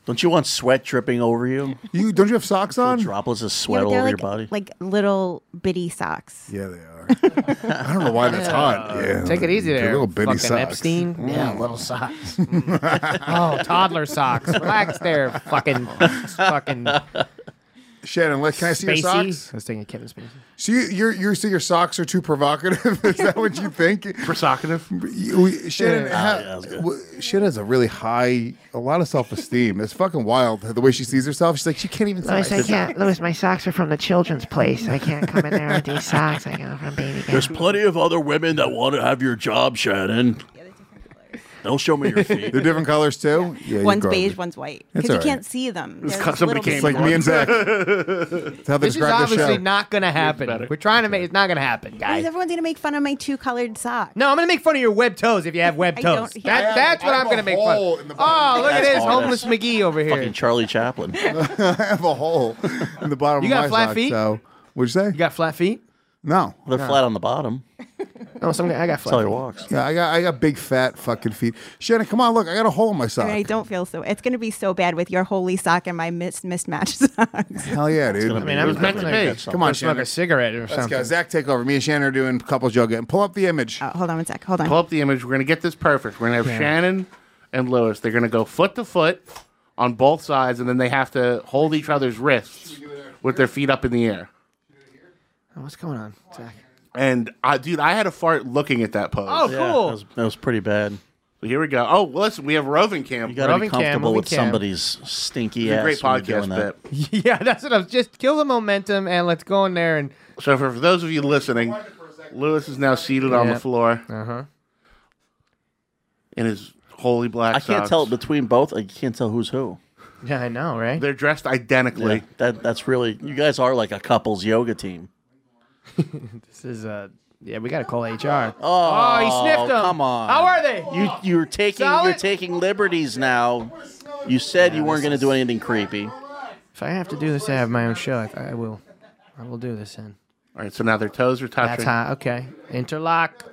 Don't you want sweat dripping over you? You don't you have socks on? Droplets of sweat Yeah, all they're over like, your body. like little bitty socks. Yeah, they are. I don't know why that's hot. Yeah, Take it easy they're there. Little bitty fucking socks. Epstein. Mm. Yeah, little socks. Oh, toddler socks. Relax there, fucking, fucking. Shannon, let, can I see your Spacey? socks? I was thinking Kevin Spacey. So you, you're, you're so your socks are too provocative? Is that what you think? Provocative? You- Shannon, Yeah. ha- Ah, yeah, that's good. w- Shannon has a really high, a lot of self-esteem. It's fucking wild the way she sees herself. She's like, she can't even. Louis, see I can't. Louis, my socks are from the children's place. I can't come in there with these socks. I got them from Baby There's Gap. plenty of other women that want to have your job, Shannon. Don't show me your feet. They're different colors too. Yeah, you're One's garbage. beige, one's white. It's Because you all right. can't see them. It's They're cause somebody little came It's like me and Zach. That's how they This is describe the obviously show. not going to happen. We're trying to make it's not going to happen, Guys, guys. everyone's gonna make fun of my two colored socks. No, I'm going to make fun of your web toes if you have web I toes. don't- That, I have- that's what I I'm have going to a make fun hole of. in the Oh, bottom. look at That's this hard. homeless McGee over here. Fucking Charlie Chaplin. I have a hole in the bottom You of got my flat sock, feet? So, what'd you say? You got flat feet? No. They're flat on the bottom. No, some, I got That's how flat he feet. walks. Yeah, I got I got big fat fucking feet. Shannon, come on, look, I got a hole in my sock. I don't feel so. It's gonna be so bad with your holy sock and my mis- mismatched socks. Hell yeah, dude. I mean, I'm, was I'm meant to gonna be. Come on, go smoke Shannon. a cigarette or Let's something. go. Zach, take over. Me and Shannon are doing couples yoga. And pull up the image. Oh, hold on one sec. Hold on. Pull up the image. We're going to get this perfect. We're going to have Yeah. Shannon and Lewis. They're going to go foot to foot on both sides, and then they have to hold each other's wrists with their feet up in the air. Oh, what's going on, Zach? And, uh, dude, I had a fart looking at that pose. Oh, Yeah, cool. that was, that was pretty bad. So here we go. Oh, well, listen, we have roving cam. You got to be Roving cam, comfortable moving with cam. somebody's stinky It's a ass. great when you're podcast doing that. bit. Yeah, that's what I was just kill the momentum and let's go in there and So for, for those of you listening, Lewis is now seated on Yeah. the floor uh huh. in his holy black I can't socks. tell between both. I can't tell who's who. Yeah, I know, right? They're dressed identically. Yeah, that that's really. You guys are like a couples yoga team. This is uh yeah, we gotta call H R. Oh, he sniffed them. Come on. How are they? You you're taking Solid? you're taking liberties now. You said you weren't going to do anything creepy. If I have to do this, I have my own show. I, I will. I will do this then. All right, so now their toes are touching. That's hot. Okay. Interlock.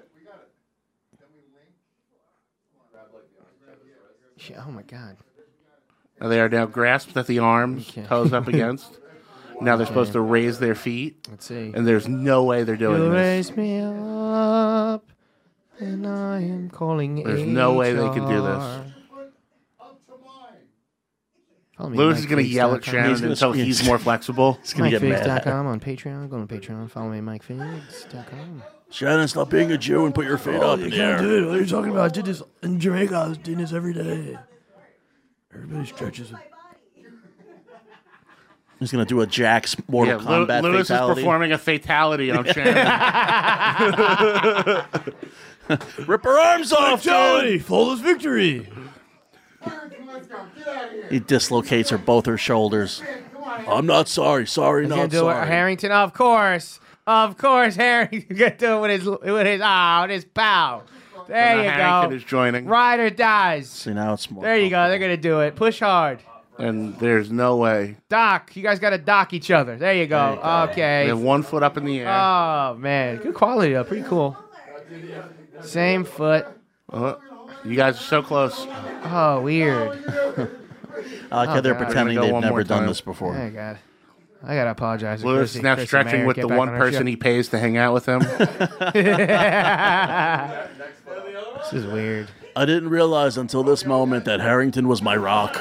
Shit, oh my god. Now they are now grasped at the arms, Okay. toes up against. Now they're supposed to raise their feet. Let's see. And there's no way they're doing You this. raise me up, and I am calling. There's no way they can do this. H R. Follow me Lewis at is going to yell at MikeFigs dot com. Shannon He's gonna until scream. he's more flexible. He's going to get MikeFigs dot mad. com on Patreon. Go to Patreon. Follow me at Mike Figs dot com. Shannon, stop being a Jew and put your feet up in the air. Dude, what are you talking about? I did this in Jamaica. I was doing this every day. Everybody stretches. He's going to do a Jack's Mortal Yeah, Lew- Kombat Lewis fatality. is performing a fatality on Shannon. Rip her arms off, Fatality, dude. flawless victory. He dislocates her both her shoulders. I'm not sorry. Sorry, He's not gonna do it, sorry. Harrington. Of course, of course, Harrington's gonna do it with his with his ah with his pow. There Now you Harrington go. is joining. Ride or dies. See, now it's more. There you go. They're gonna do it. Push hard. And there's no way. Dock. You guys gotta dock each other. There you go. There you go. Okay. They have one foot up in the air. Oh man, good quality though. Pretty cool. Same foot. Uh, you guys are so close. Oh, weird. I like Oh, how they're God. pretending We're gonna go they've one never more done time. this before. Oh God. I gotta apologize. to Lewis Chrissy- is now Chrissy stretching Mayer. with Get the back one on our person show. he pays to hang out with him. This is weird. I didn't realize until this moment that Harrington was my rock.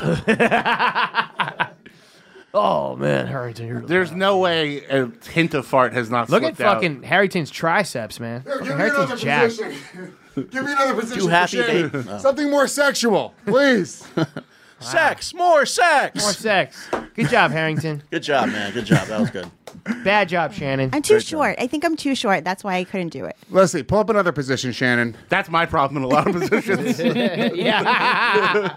Oh man, Harrington, you're There's no way a hint of fart has not Look at slipped out. fucking Harrington's triceps, man. Fucking Give me another Harrington's jacked. position. Give me another position. Too happy for Shannon. they- oh. Something more sexual, please. Sex, more sex. More sex. Good job, Harrington. Good job, man. Good job. That was good. Bad job, Shannon. I'm too short. I think I'm too short. That's why I couldn't do it. Leslie, pull up another position, Shannon. That's my problem in a lot of positions. Yeah.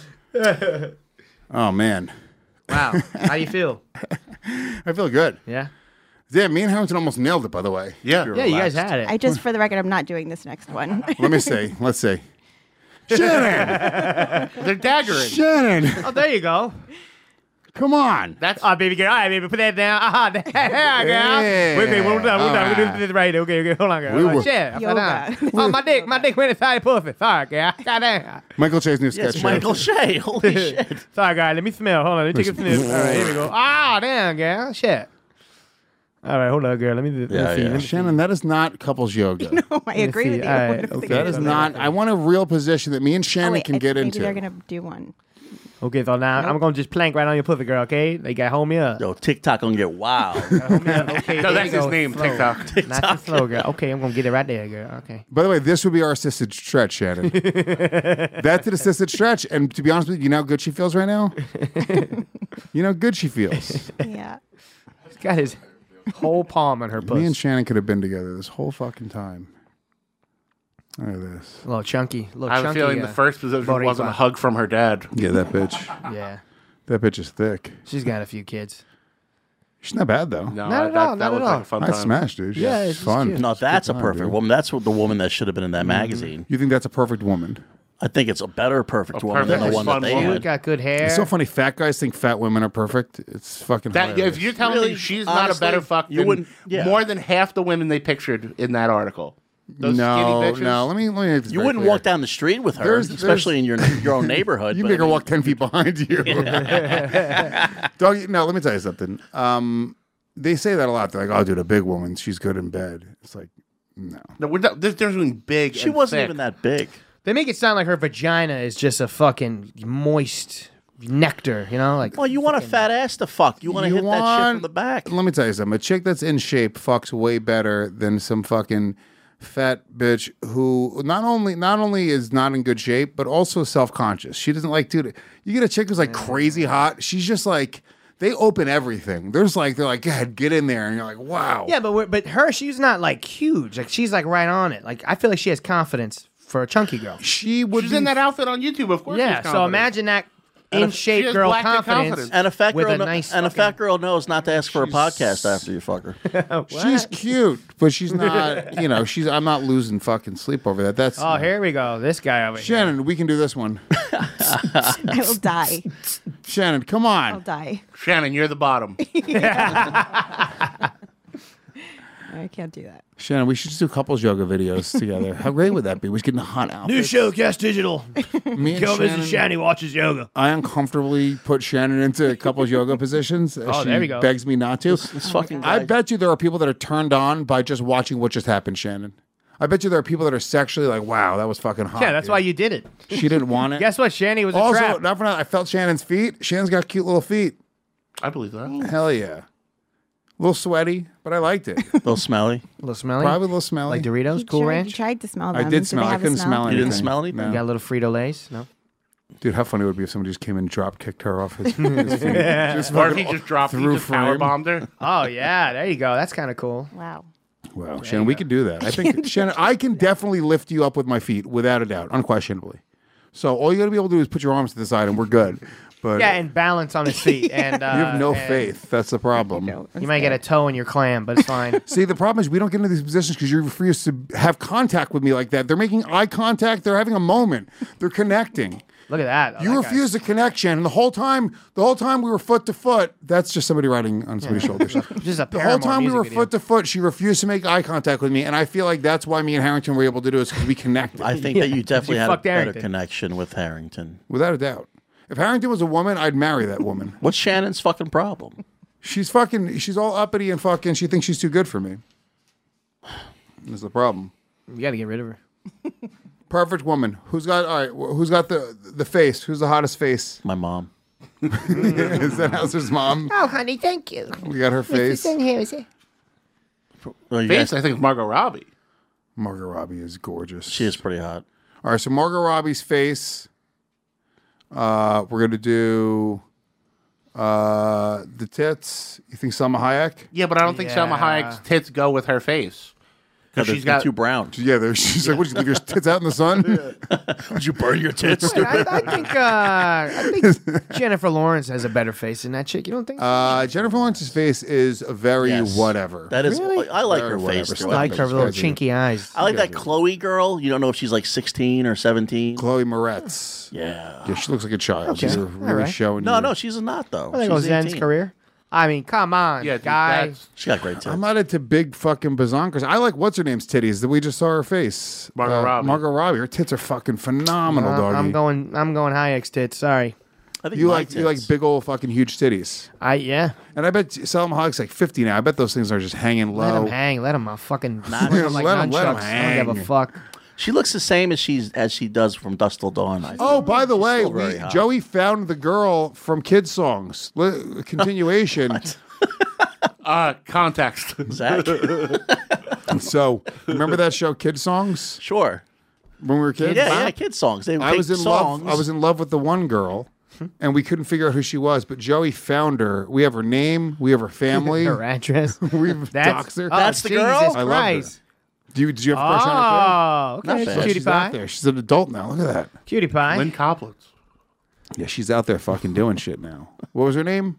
Oh man, Wow. How do you feel? I feel good. Yeah. Yeah, me and Harrington almost nailed it. By the way. Yeah. If you're Yeah, you guys relaxed. had it. I just, for the record, I'm not doing this next one. Let me see. Let's see. Shannon. They're daggering. Shannon. Oh, there you go. Come on. That's Oh, baby girl. All right, baby, put that down. Ah, there, girl. Yeah. Wait, wait, we're done. We're All done. We're right. doing this right. Okay, okay. Hold on, girl. We Oh, were- shit. I fell Yoga. down. Oh, my dick. My dick went inside the pussy. Sorry, girl. Goddamn. Michael Che's new Yes, sketch show. Michael Shea. Holy shit. Sorry, guys. Let me smell. Hold on. Let me take a sniff. All right, here we go. Ah, damn, girl. Shit. All right, hold on, girl. Let me, let me Yeah, see. yeah. Let me Shannon, that is not couples yoga. No, I agree see. with you. All I right, don't okay. think That it's is okay. not. I want a real position that me and Oh, Shannon wait, can I get think into. Maybe they're gonna do one. Okay, so now I'm going to just plank right on your pussy, girl, okay? They got to hold me up. Yo, TikTok gonna get wild. Hold me up. Okay, No, there that's you his go. name, Slow. TikTok. Not too slow, girl. Okay, I'm going to get it right there, girl. Okay. By the way, this would be our assisted stretch, Shannon. That's an assisted stretch. And to be honest with you, you know how good she feels right now? You know how good she feels. Yeah. He's got his whole palm on her pussy. Me and Shannon could have been together this whole fucking time. Look at this. A little chunky. A little I have a chunky, feeling uh, the first position Boricua. wasn't a hug from her dad. Yeah, that bitch. Yeah. That bitch is thick. She's got a few kids. She's not bad, though. No, Not at that, all, that not was at like all. a fun I time. smashed, dude. She's Yeah, it's fun. cute. No, that's a Good time, perfect dude. woman. That's what the woman that should have been in that magazine. You think that's a perfect woman? I think it's a better perfect A woman than the perfect one that fun they woman. had. Got good hair. It's so funny. Fat guys think fat women are perfect. It's fucking That, hilarious. if you're telling Really, me she's not a honestly, better fuck you than wouldn't- yeah. more than half the women they pictured in that article. Those no, skinny bitches. no. Let me. Let me make this You very wouldn't clear. walk down the street with her, There's- especially in your your own neighborhood. You but make her I mean- walk ten feet behind you. Dog, no, let me tell you something. Um, they say that a lot. They're like, "Oh, dude, a big woman, she's good in bed." It's like, no. No, we're not, there's there's between big. She and wasn't thick. even that big. They make it sound like her vagina is just a fucking moist nectar, you know? Like, Well, you want a fat ass to fuck. You want to You hit that shit want- from the back. Let me tell you something. A chick that's in shape fucks way better than some fucking fat bitch who not only not only is not in good shape, but also self conscious. She doesn't like, dude. You get a chick who's like crazy hot. She's just like. They open everything. There's like they're like, God, get in there, and you're like, wow. yeah, but we're, but her, she's not like huge. Like she's like right on it. Like I feel like she has confidence for a chunky girl. She would. She's be in that outfit on YouTube, of course. Yeah, she's so confident. imagine that And in if she shape has girl black dick confidence, confidence. And a fat with girl, a kno- nice and a fucking- fat girl knows not to ask for a podcast after you fuck her. She's cute, but she's not. You know, she's. I'm not losing fucking sleep over that. That's. Oh, here we go. This guy over here. Shannon, we can do this one. I will die. Shannon, come I'll on. die. Shannon, you're the bottom. I can't do that. Shannon, we should just do couples yoga videos together. How great would that be? We should get in a hot outfit. New show, Cast Digital. Me and Go visit Shannon- Shanny watches yoga. I uncomfortably put Shannon into couples yoga positions. as Oh, she there we go. begs me not to. This, this fucking I guy. bet you there are people that are turned on by just watching what just happened, Shannon. I bet you there are people that are sexually like, wow, that was fucking hot. Yeah, that's dude. why you did it. She didn't want it. Guess what? Shanny was a Also, trap. not for nothing, I felt Shannon's feet. Shannon's got cute little feet. I believe that. Hell yeah. A little sweaty, but I liked it. A little smelly. A little smelly. Probably a little smelly. Like Doritos, He Cool tried, Ranch. He tried to smell I them. did they smell. I have a couldn't smell anything. You didn't smell anything? No. You got a little Frito Lays. No. Dude, how funny it would be if somebody just came and drop kicked her off his, his feet. Just Or if fucking he just dropped, he through just power frame. bombed her. Oh yeah, there you go. That's kind of cool. Wow. Wow, Shannon, we could do that. I think, Shannon, I can definitely lift you up with my feet without a doubt, unquestionably. So all you got to be able to do is put your arms to the side and we're good. But Yeah, and balance on his feet. And uh, you have no and faith. That's the problem. You might get a toe in your clam, but it's fine. See, the problem is we don't get into these positions because you refuse to have contact with me like that. They're making eye contact. They're having a moment. They're connecting. Look at that. Oh, You that refuse to connect, Shannon. The whole time, the whole time we were foot to foot. That's just somebody riding on somebody's shoulders. Just a The whole Paramore time we music were video. foot to foot, she refused to make eye contact with me, and I feel like that's why me and Harrington were able to do it because we connected. I think that you definitely You had a fucked better Harrington. connection with Harrington. Without a doubt. If Harrington was a woman, I'd marry that woman. What's Shannon's fucking problem? She's fucking. She's all uppity and fucking. She thinks she's too good for me. That's the problem. You got to get rid of her. Perfect woman. Who's got all right? wh- Who's got the the face? Who's the hottest face? My mom. Is that Hauser's mom? Oh, honey, thank you. We got her face. Listen here, is it? Well, you Face, guys- I think, is Margot Robbie. Margot Robbie is gorgeous. she is pretty hot. All right, so Margot Robbie's face. Uh, we're gonna do uh, the tits. You think Salma Hayek? Yeah, but I don't think Salma Yeah. Hayek's tits go with her face. Because she's she's got- got too brown. Yeah, there- she's like, "What? You leave your tits out in the sun? Would you burn your tits?" Wait, I, I think uh, I think Jennifer Lawrence has a better face than that chick. You don't think? So? Uh, Jennifer Lawrence's face is a very Yes. whatever. That is, Really? I like Very her whatever. face. I too. like her think little she's- chinky eyes. I like that Chloe girl. You don't know if she's like sixteen or seventeen. Chloe Moretz. Yeah. Yeah, she looks like a child. Okay. She's All really right. showing. No, you. no, she's not though. Well, there She's goes Zen's eighteen. career. I mean, come on, Yeah, dude, guy. that's- She got great tits. I'm not into big fucking bazonkers. I like what's her name's titties. That we just saw her face. Margot Robbie. Margot Robbie. Her tits are fucking phenomenal, Uh, doggy. I'm going. I'm going high X tits. Sorry. I think You my like you like tits. big old fucking huge titties. I yeah. And I bet Salma Hayek's like fifty now. I bet those things are just hanging Let low. him hang. Let him uh, fucking Nah, swing 'em like let 'em- let 'em nunchucks. I don't give a hang. fuck. She looks the same as she's as she does from Dusk Till Dawn. I Oh, by the way, still very we, hot. Joey found the girl from Kids Songs. Li- continuation. Uh, context. Zach. So, remember that show, Kids Songs? Sure. When we were kids? Yeah, yeah, kids songs. They would I take was in songs. love. I was in love with the one girl, and we couldn't figure out who she was. But Joey found her. We have her name. We have her family. Her address. We've That's doxed her. oh, That's the Jesus girl? I love her. Christ. Do you? Did you have a crush on her? Oh, okay. Not She's bad. Too? cutie She's out pie. there. She's an adult now. Look at that. Cutie pie. Lynn Coplitz. Yeah, she's out there fucking doing shit now. What was her name?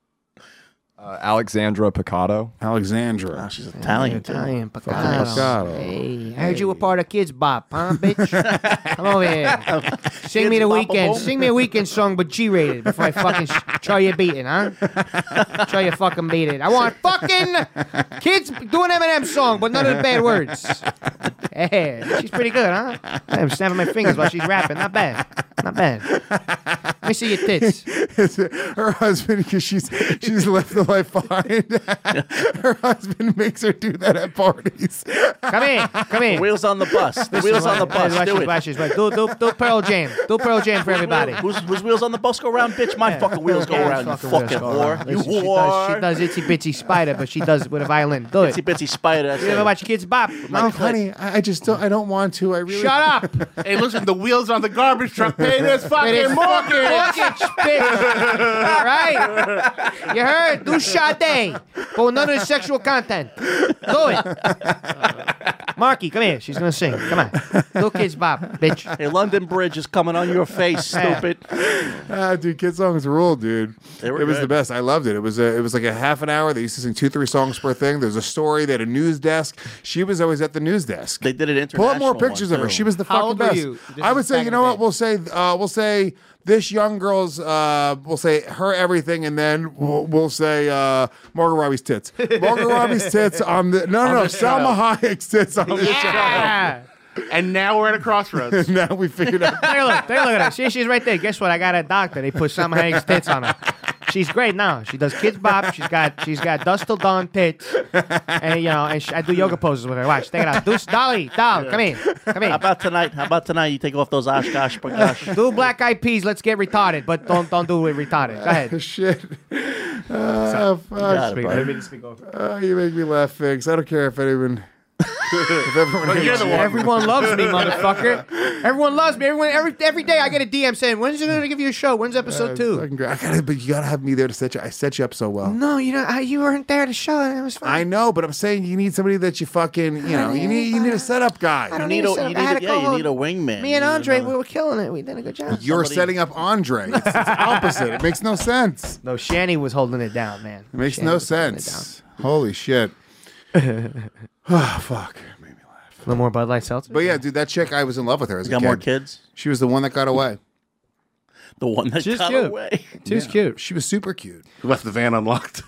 Uh, Alexandra Picado. Alexandra. Oh, she's Italian. Italian Fucking Picado. Picado. Hey, I heard you were part of Kids Bop, huh, bitch? Come over here. Sing me Kids the Bop weekend. Boom? Sing me a weekend song, but G-rated before I fucking sh- try you beating, huh? Try you fucking beat it. I want fucking kids do an Eminem song, but none of the bad words. Hey, she's pretty good, huh? I'm snapping my fingers while she's rapping. Not bad. Not bad. Let me see your tits. Her husband, because she's she's left the life behind. Her husband makes her do that at parties. Come here. Come here. Wheels on the bus. The wheels on the bus. Watch Do this, it. watch this, watch this. Do, do, do Pearl Jam. Do Pearl Jam for everybody. Whose, whose wheels on the bus go around, bitch? My fucking wheels go Yeah, around, you fucking fucking wheels go whore. around. You Listen, she whore. does, she does itsy bitsy spider, but she does it with a violin. Do it. Itsy bitsy spider. That's You ever it. watch Kids Bop? No, honey, I I just don't. I don't want to. I really. Shut up. Hey, listen, the wheels on the garbage truck pay this Pay fucking this mortgage. Mortgage, bitch. All right? You heard? Do Sade. But none of the sexual content. Do it. Marky, come here. She's going to sing. Come on. Do Kids Bop, bitch. Hey, London Bridge is coming on your face, stupid. Ah, dude, Kid Songs rule, dude. They were it was good. the best. I loved it. It was a, it was like a half an hour. They used to sing two, three songs per thing. There was a story. They had a news desk. She was always at the news desk. They did it Pull up more international pictures one, of her. too. She was the How fucking old were best. you? This I is would say, back you in know the what? day. We'll say, uh, we'll say this young girl's, uh, we'll say her everything, and then we'll, we'll say uh, Margot Robbie's tits. Margot Robbie's tits on the no, no, no, this Salma child. Hayek's tits on the Yeah. And now we're at a crossroads. show. Now we figured out. Take a look. Take a look at her. See, she's right there. Guess what? I got a doctor. They put Salma Hayek's tits on her. She's great now. She does Kids Bop. She's got she's got Dust Till Dawn tits, and you know, and she, I do yoga poses with her. Watch, take it out. Do Dolly, doll, come in, come How in. about tonight? How about tonight? You take off those Oshkosh Bagosh. Do Black Eyed Peas. Let's get retarded, but don't don't do it retarded. Go ahead. Shit. Uh, fuck. got it, bro. Oh, you make me laugh, Figs. I don't care if anyone. if everyone But you're hates the you. one. Everyone loves me, motherfucker. Everyone loves me. Everyone every every day I get a D M saying, "When's it going to give you a show? When's episode Uh, two?" fucking great. I gotta, but you gotta have me there to set you. I set you up so well. No, you know, I, you weren't there to show it. It was fine. I know, but I'm saying you need somebody that you fucking, you know, you need you need a setup guy. I You don't need need a, a setup. you I need had a, a yeah, you call- need a wingman. Me and You need Andre, another- we were killing it. We did a good job. You're somebody- setting up Andre. It's, it's opposite. It makes no sense. No, Shani was holding it down, man. It makes Shani no was holding it sense. Holy shit. Oh, fuck. down. A little more Bud Light Seltzer. But yeah, dude, that chick, I was in love with her as You a got kid. more kids? She was the one that got away. The one that She's got cute. away. She's Yeah. cute. She was super cute. We left the van unlocked.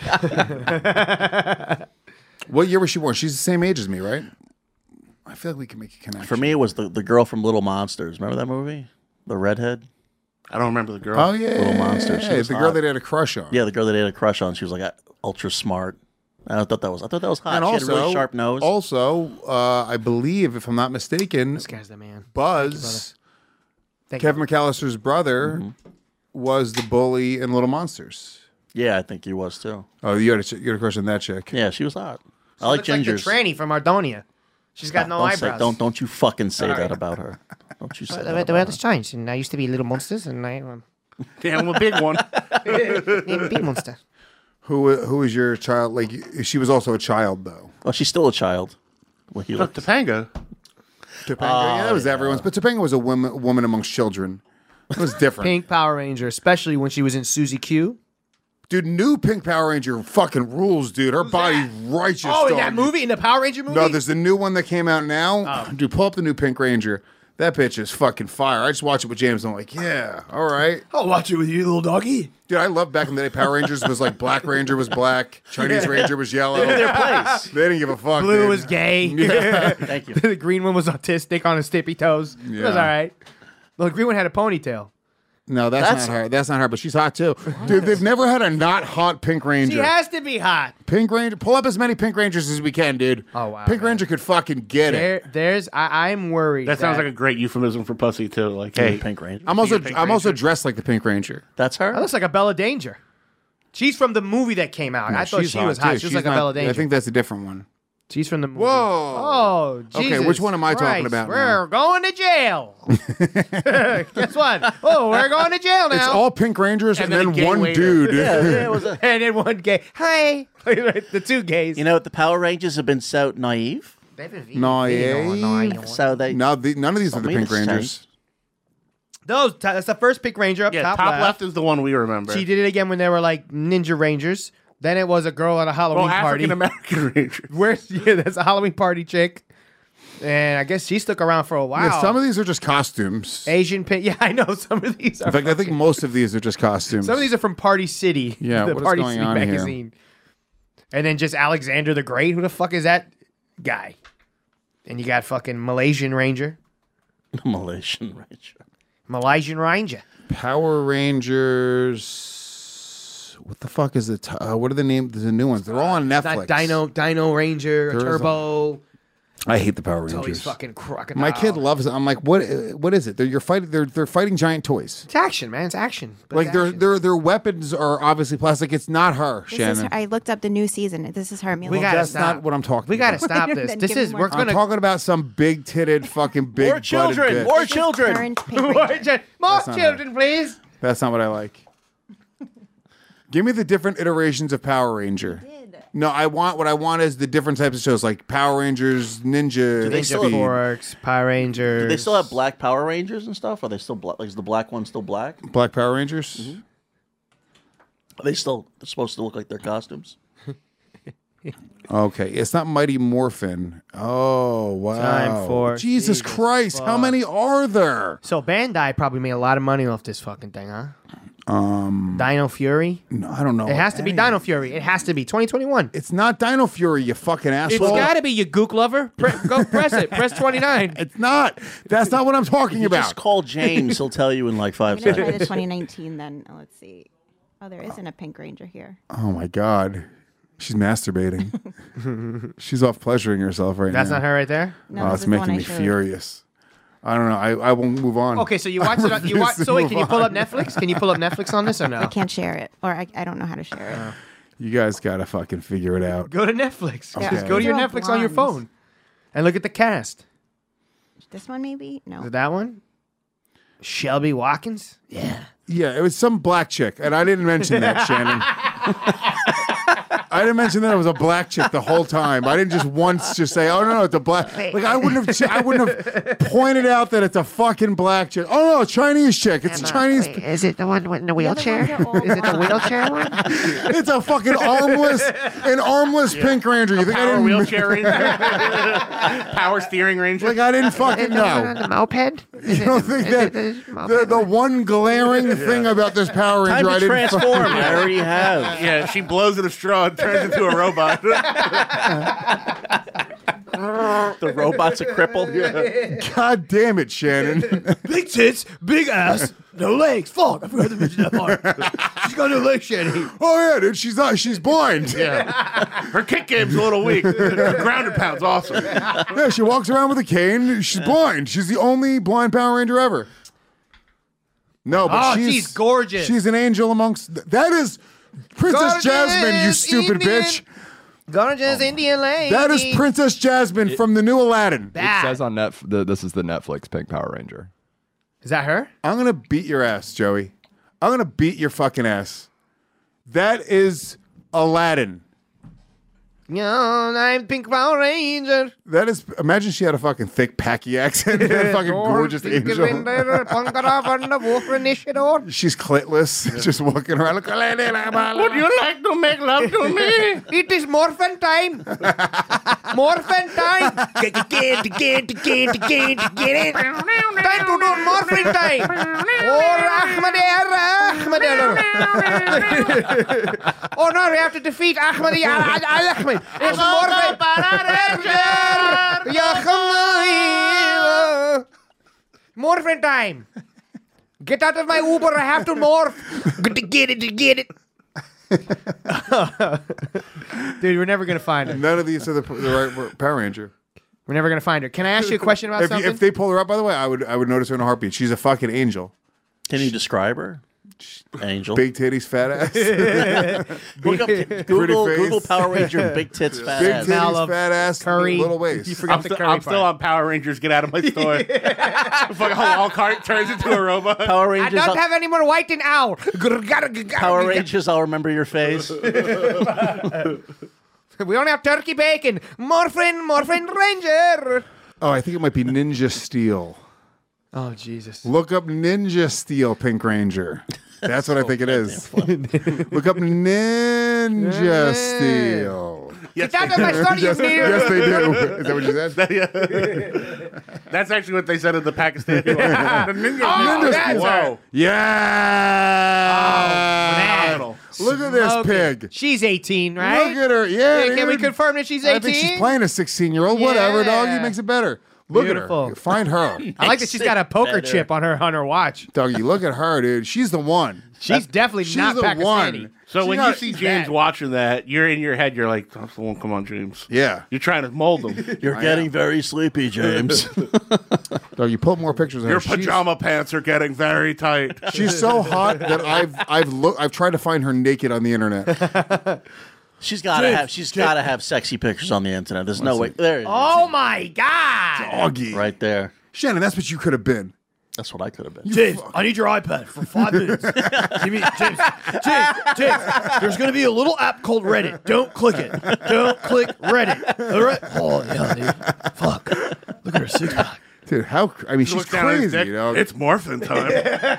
What year was she born? She's the same age as me, right? I feel like we can make a connection. For me, it was the, the girl from Little Monsters. Remember that movie? The redhead? I don't remember the girl. Oh, yeah. Little Monster. She Yeah, was the hot. girl that I had a crush on. Yeah, the girl that I had a crush on. She was like uh, ultra smart. I thought that was I thought that was hot. And she also, had a really sharp nose. also, uh, I believe, if I'm not mistaken, This guy's the man. Buzz, Thank Kevin McAllister's brother, was the bully in Little Monsters. Yeah, I think he was too. Oh, you had a, you had a crush on that chick. Yeah, she was hot. She I like looks like the gingers. tranny from Ardonia. She's got no don't eyebrows. Say, don't don't you fucking say All that right. about her. Don't you say Well, that the, the about world her. has changed, and I used to be Little Monsters, and I um, Damn, I'm a big one. am Big Monster. Who who was your child? Like she was also a child though. Oh, she's still a child. Well, he Look, Topanga. Topanga, Oh, yeah, that was yeah. everyone's. But Topanga was a woman, woman amongst children. It was different. Pink Power Ranger, especially when she was in Susie Q. Dude, new Pink Power Ranger fucking rules, dude. Her body righteous. Oh, in dog. that movie, in the Power Ranger movie. No, there's the new one that came out now. Oh. Dude, pull up the new Pink Ranger. That bitch is fucking fire. I just watch it with James. And I'm like, yeah, all right. I'll watch it with you, little doggy. Dude, I love back in the day. Power Rangers was like Black Ranger was black, Chinese Yeah. Ranger was yellow. They knew their place. They didn't give a fuck. Blue dude. was gay. Yeah. Thank you. The green one was autistic on his tippy toes. It was Yeah. all right. Well, the green one had a ponytail. No, that's, That's- not her. That's not her, but she's hot too. Dude, they've never had a not hot Pink Ranger. She has to be hot. Pink Ranger, pull up as many Pink Rangers as we can, dude. Oh, wow, Pink man. Ranger could fucking get it. There, there's. I, I'm worried. That sounds like a great euphemism for pussy too. Like, hey, Pink Ranger. I'm also Pink I'm also Ranger. dressed like the Pink Ranger. That's her. That looks like a Bella Danger. She's from the movie that came out. No, I thought she's she was too. hot. She was She's like a not- Bella Danger. I think that's a different one. She's from the movie. Whoa. Oh, Okay, Jesus which one am I talking Christ. about We're now? going to jail. Guess what? Oh, we're going to jail now. It's all Pink Rangers and, And then a then, gay one waiter. dude. Yeah, yeah, it was a, and then one gay. Hi. The two gays. you know what? The Power Rangers have been so naive. No, yeah. So they No, the, none of these are the Don't mean Pink to Rangers. Those. That's the first Pink Ranger up yeah, top, top, left. left is the one we remember. She did it again when they were like Ninja Rangers. Then it was a girl at a Halloween well, party. African American Ranger. Where's yeah? That's a Halloween party chick. And I guess she stuck around for a while. Yeah, some of these are just costumes. Asian pink. Yeah, I know. Some of these are. In fact, I think fucking- most of these are just costumes. some of these are from Party City. Yeah, the what is Party going City on here? magazine. And then just Alexander the Great. Who the fuck is that guy? And you got fucking Malaysian Ranger, Malaysian Ranger. Malaysian Ranger. Power Rangers. What the fuck is it? Uh, what are the names? The new ones. They're all on It's Netflix. not Dino, Dino Ranger, There is a- Turbo. I hate the Power It's always Rangers. fucking crocodile. My kid loves it. I'm like, what? What is it? They're you're fighting. They're they're fighting giant toys. It's action, man. It's action. But Like it's their action. their their weapons are obviously plastic. It's not her, This is Shannon. her, I looked up the new season. This is her. Amelia. We gotta That's stop. not what I'm talking. We gotta about. stop this. Then This give me is more we're I'm gonna talking about some big titted fucking big More children. butted bitch. More This is children. current Pink more, Ranger. chi- more That's not children, please. That's not what I like. Give me the different iterations of Power Ranger. No, I want what I want is the different types of shows like Power Rangers, Ninja, they Ninja still have- Speed. Forks, Power Rangers. Do they still have black Power Rangers and stuff? Are they still black? Like, is the black one still black? Black Power Rangers. Mm-hmm. Are they still supposed to look like their costumes? Okay, it's not Mighty Morphin. Oh wow! Time for Jesus Jesus Christ! How fuck. many are there? So Bandai probably made a lot of money off this fucking thing, huh? Um, Dino Fury. no, I don't know. It has to be Any- Dino Fury. It has to be twenty twenty-one. It's not Dino Fury, you fucking It's asshole. got to be, you gook lover. Pre- go press it. Press twenty-nine. It's not. That's not what I'm talking You about. just call James. He'll tell you in like five I'm gonna try seconds. the twenty nineteen then. Oh, let's see. Oh, there isn't a Pink Ranger here. Oh my god, she's masturbating. She's off pleasuring herself right That's now. not her right there? No, oh, this it's is the one making I me showed. furious. I don't know. I, I won't move on. Okay, so you I watch it. On, you refuse watch. to So wait, move can you pull up on. Netflix? Can you pull up Netflix on this or no? I can't share it, or I, I don't know how to share it. You guys gotta fucking figure it out. Go to Netflix. Okay. Just go to your They're all Netflix on your bronze. phone, and look at the cast. This one maybe? No. Is it that one? Shelby Watkins. Yeah. Yeah, it was some black chick, and I didn't mention that, Shannon. I didn't mention that it was a black chick the whole time. I didn't just once just say, "Oh no, no, it's a black." Like I wouldn't have, I wouldn't have pointed out that it's a fucking black chick. Oh no, a Chinese chick. It's a Emma, Chinese. wait, is it the one in the wheelchair? ones are all Is it the wheelchair one? It's a fucking armless, an armless Pink Ranger. You think I Power didn't? wheelchair ranger. Power steering ranger. Like I didn't Is it fucking the one on know. the moped? Is You it don't the- think is that it the the, moped the one? one glaring thing about this Power Time Ranger I to didn't fucking- transform. I already have. Yeah, she blows in a straw and turns into a robot. The robot's a cripple. God damn it, Shannon. Big tits, big ass, no legs. Fuck, I forgot to mention that part. She's got no legs, Shannon. Oh yeah, dude, she's not. She's blind. Yeah. Her kick game's a little weak. Her grounded pound's awesome. Yeah, she walks around with a cane. She's blind. She's the only blind Power Ranger ever. No, but Oh, she's, she's gorgeous. She's an angel amongst. That is Princess Gorgeous Jasmine, you stupid Indian- bitch. Gorgeous Indian lady. That is Princess Jasmine from the new Aladdin. It says on net the, this is the Netflix Pink Power Ranger. Is that her? I'm gonna beat your ass, Joey. I'm gonna beat your fucking ass. That is Aladdin. Yeah, I'm Pink Power Ranger. That is, imagine she had a fucking thick Packy accent. That fucking gorgeous angel. She's clitless, just walking around. Like, would you like to make love to me? It is morphin time. Morphin time. Get it, get it, get it, get it, get it, get it. Time to do morphin time. Oh, Ahmed, oh no, we have to defeat Ahmed Al-Ahmed. It's morphin. Morphin time. Get out of my Uber. I have to morph. Get it, get it. Dude, we're never going to find her. None of these are the, the right Power Ranger. We're never going to find her. Can I ask you a question about if, something? If they pull her up, by the way, I would I would notice her in a heartbeat. She's a fucking angel. Can you describe her? Angel. Big titties, fat ass. Look up, Google, Google Power Ranger, big tits, fat big ass. Big titties, fat ass, curry. little waist. You forgot I'm, the st- curry I'm still on Power Rangers. Get out of my store. Fucking whole cart turns into a robot. Power Rangers. I don't I'll, have any more white in owl. Power Rangers, I'll remember your face. We only have turkey bacon. Morphin, Morphin Ranger. Oh, I think it might be Ninja Steel. Oh, Jesus. Look up Ninja Steel Pink Ranger. That's what I think it is. Look up Ninja Steel. Yes, Get out of my store, you yes, idiot. yes, they do. Is that what you said? Yeah. That's actually what they said in the Pakistan. The ninja. Oh, ninja that's Whoa. her. Yeah. Oh, Look at this Smoking. pig. She's eighteen, right? Look at her. Yeah. Yeah, can we dude. confirm that she's I eighteen? think she's playing a sixteen-year-old. Whatever, Yeah. doggy makes it better. Look Beautiful. at her. Find her. I like that she's got a poker better. chip on her on her watch. Doggy, look at her, dude. She's the one. She's definitely She's not the Pakistani. one. So She's when not- you see she's James bad. watching that, you're in your head. You're like, "That's the one. Come on, James." Yeah. You're trying to mold him. You're getting very sleepy, James. Doggy, pull up more pictures of her. Your She's- pajama pants are getting very tight. She's so hot that I've I've looked I've tried to find her naked on the internet. She's gotta have. She's gotta have sexy pictures on the internet. There's no way. There it is. Oh my God! Doggy. Right there. Shannon, that's what you could have been. That's what I could have been. James, I need your iPad for five minutes. Give me, James, James, James, there's going to be a little app called Reddit. Don't click it. Don't click Reddit. All right? Oh, yeah, dude. Fuck. Look at her six pack. Dude, how I mean, He she's looks down at his crazy, dick. you know. It's morphin time.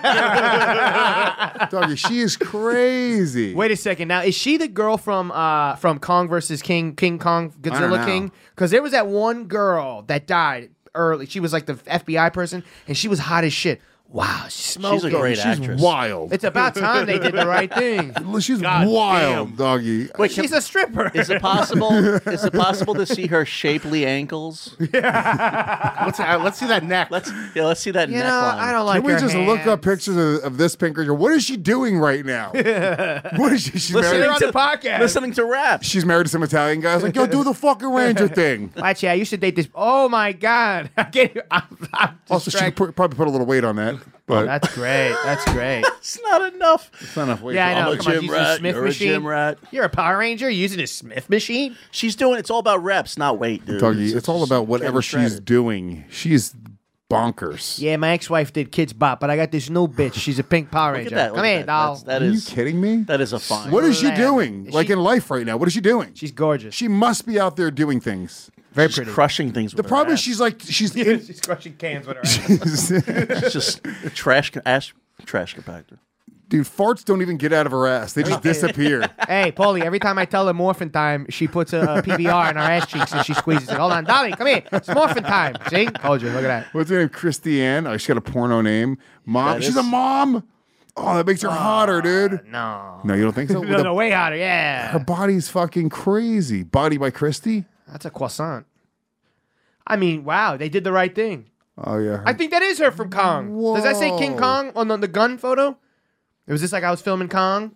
Doggy, she is crazy. Wait a second. Now, is she the girl from uh, from Kong versus King, King Kong, I don't Godzilla know. King? Because there was that one girl that died early. She was like the F B I person, and she was hot as shit. Wow, she's smoking. She's a great She's actress. wild. It's about time they did the right thing. She's God wild, damn. doggy. Wait, She's a stripper. Is it possible? Is it possible to see her shapely ankles? let's, uh, let's see that neck. Let's yeah. Let's see that You know, neckline. I don't like Can we her just look up hands. pictures of, of this Pink Ranger? What is she doing right now? What is she? She's Listening They're married. on the podcast. Listening to rap. She's married to some Italian guys. Like, yo, do the fucking Ranger thing. Actually, I used to date this. Oh my God! I can't, I'm, I'm Also, she distracted. put, probably put a little weight on that. But That's great. That's great. It's not enough. it's not enough weight. Yeah, I I'm know. a Come on, gym she's using a rat. Smith You're a machine. gym rat. You're a Power Ranger using a Smith machine. She's doing. It's all about reps, not weight, dude. Doggy, it's all about whatever getting she's shredded. doing. She's bonkers. Yeah, my ex-wife did Kids Bop, but I got this new bitch. She's a pink Power Look Ranger. at that. Come look at here, that. doll. That's- That Are you is. kidding me? That is a fine. What is she Lamb. doing? Is like she- in life right now? What is she doing? She's gorgeous. She must be out there doing things. Very She's pretty. crushing things. The With her problem is ass. she's like she's in, She's crushing cans with her ass. It's just trash. Ash, trash compactor. dude. Farts don't even get out of her ass; they just disappear. Hey, Paulie, every time I tell her morphin time, she puts a, a P B R in her ass cheeks and she squeezes it. Hold on, Dolly, come here. It's morphin time. See? Told you. Look at that. What's her name? Christiane. Oh, she's got a porno name. Mom. That She's is- a mom. Oh, that makes her hotter, dude. No. No, you don't think so? With No, the- no, way hotter. Yeah. Her body's fucking crazy. Body by Christy. That's a croissant. I mean, wow, they did the right thing. Oh yeah. I think that is her from Kong. Does that say King Whoa. Kong on the, the gun photo? Was this like I was filming Kong?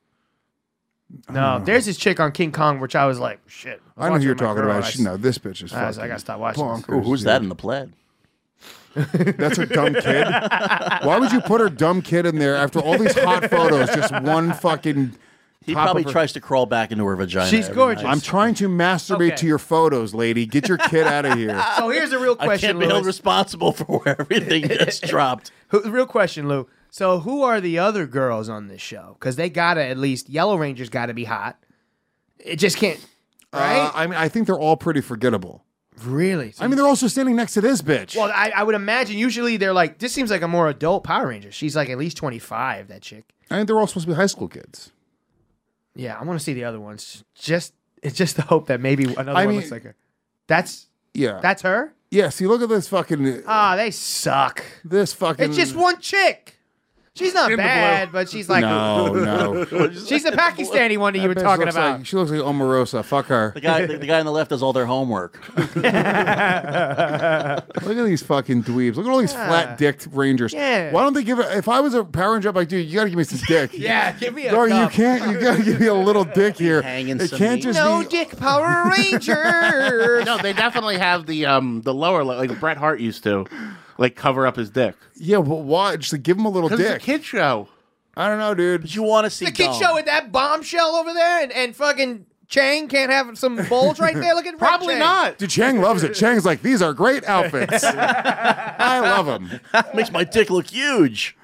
No, there's this chick on King Kong, which I was like, shit. I know who you're talking about. She, no, this bitch is I, fucking I gotta stop watching. this. bonkers. Ooh, who's that in the plaid? That's her dumb kid. Why would you put her dumb kid in there after all these hot photos? Just one fucking. He top probably of her- tries to crawl back into her vagina. She's every gorgeous. night. I'm trying to masturbate Okay. to your photos, lady. Get your kid out of here. So here's the real I question, can't be held Louis. responsible for where everything gets dropped. Who, the real question, Lou. So who are the other girls on this show? Because they gotta at least Yellow Ranger's gotta be hot. It just can't. right? Uh, I mean, I think they're all pretty forgettable. Really? I mean, they're also standing next to this bitch. Well, I, I would imagine usually they're like, this seems like a more adult Power Ranger. She's like at least twenty-five, that chick. I think they're all supposed to be high school kids. Yeah, I want to see the other ones. Just It's just the hope that maybe another I one mean- looks like her. That's Yeah. that's her? Yeah, see, look at this fucking... Ah, they suck. This fucking... It's just one chick. She's not In the bad, blue. but she's like... No, no. She's the Pakistani one that you were That bitch talking looks about. Like, she looks like Omarosa. Fuck her. The guy, the, the guy on the left does all their homework. Look at these fucking dweebs. Look at all these Yeah. flat-dicked Rangers. Yeah. Why don't they give it... If I was a Power Ranger, I'm like, dude, you gotta give me some dick. Yeah, give me a Dog, you cup. can't... You gotta give me a little dick here. Hanging It some can't meat. just No be... dick Power Rangers. No, they definitely have the um the lower le- like Bret Hart used to, like cover up his dick. Yeah, but why? Just like, give him a little Because it's a dick. kid show. I don't know, dude. But you want to see The kid Dom. show with that bombshell over there, and, and fucking Chang can't have some bulge right there. Look at Red Probably Chang. not. Dude, Chang loves it. Chang's like, these are great outfits. I love them. Makes my dick look huge.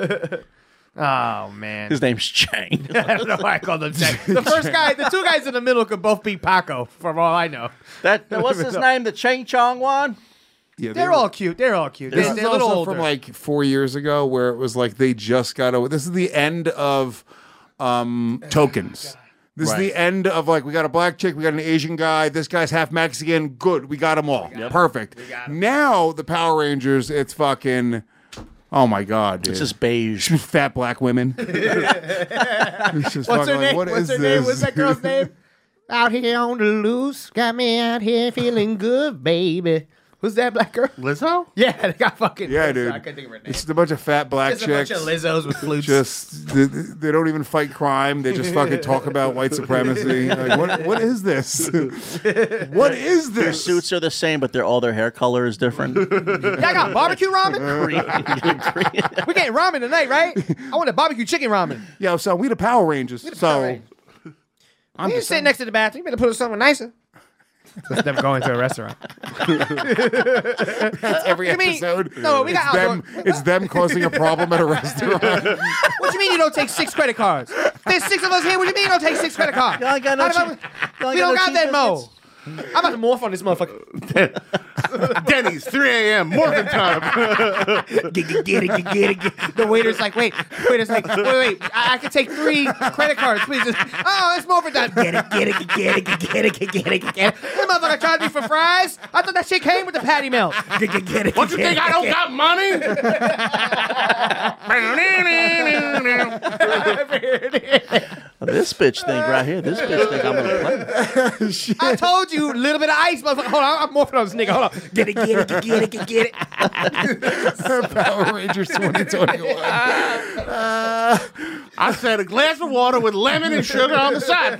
Oh man, His name's Chang. I don't know why I called him Chang. The first guy, the two guys in the middle could both be Paco, from all I know. That, that what's his name? The Chang Chong one. Yeah, They're were- all cute. They're all cute. This They're, is they're a little also older. from like four years ago, where it was like they just got over. This is the end of um, tokens. This Right. is the end of like we got a black chick, we got an Asian guy. This guy's half Mexican. Good, we got them all. Perfect. Now the Power Rangers, it's fucking. Oh my god, dude! It's just beige. Fat black women. It's just What's her fucking like, name? what What's is her this? name? What's that girl's name? Out here on the loose, got me out here feeling good, baby. Who's that black girl? Lizzo? Yeah, they got fucking. Yeah, I dude. couldn't think of her name. It's just a bunch of fat black Just a chicks. bunch of Lizzos with flutes. Just they, they don't even fight crime. They just fucking talk about white supremacy. Like, what what is this? What is Their this? suits are the same, but they're all their hair color is different. Yeah, I got barbecue ramen. We getting ramen tonight, right? I want a barbecue chicken ramen. Yo, so we the Power Rangers. the so Power Rangers. I'm You just sitting next to the bathroom. You better put us something nicer. That's them going to a restaurant. That's every You mean- episode. no, we got it's them, outdoor- it's them causing a problem at a restaurant. What you mean you don't take six credit cards? There's six of us here. What do you mean you don't take six credit cards? You ain't got no How cheap- about- you ain't we don't got got no that cheap mo. I'm about to morph on this motherfucker. Denny's, three a.m. morphin' time. Get, get, get it, get, get it, get. The waiter's like, wait, waiter's like, wait, wait, I, I can take three credit cards, please. Just, oh, it's more for time. Get it, get it, get it, get it, get it, get it, get it. This motherfucker charged me for fries. I thought that shit came with the patty melt. Get, get, get it. What you get think? it, I don't get got money? This bitch think right here. This bitch think I'm gonna play. it. I told you, a little bit of ice, motherfucker. Hold on, I'm morphing on this nigga. Hold on. Get it, get it, get, get it, get, get it. Power Rangers twenty twenty-one. Uh, I said a glass of water with lemon and sugar on the side.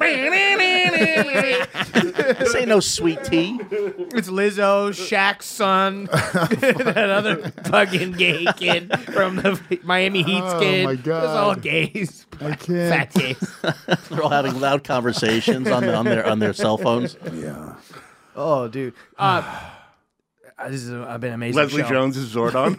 This ain't no sweet tea. It's Lizzo, Shaq's son, that other fucking gay kid from the Miami Heat's Oh, kid. my God. It's all gays. I can't. Fat gays. They're all having loud conversations on, the, on their on their cell phones. Yeah. Oh, dude. Uh, this has uh, been an amazing. Leslie show. Jones is Zordon.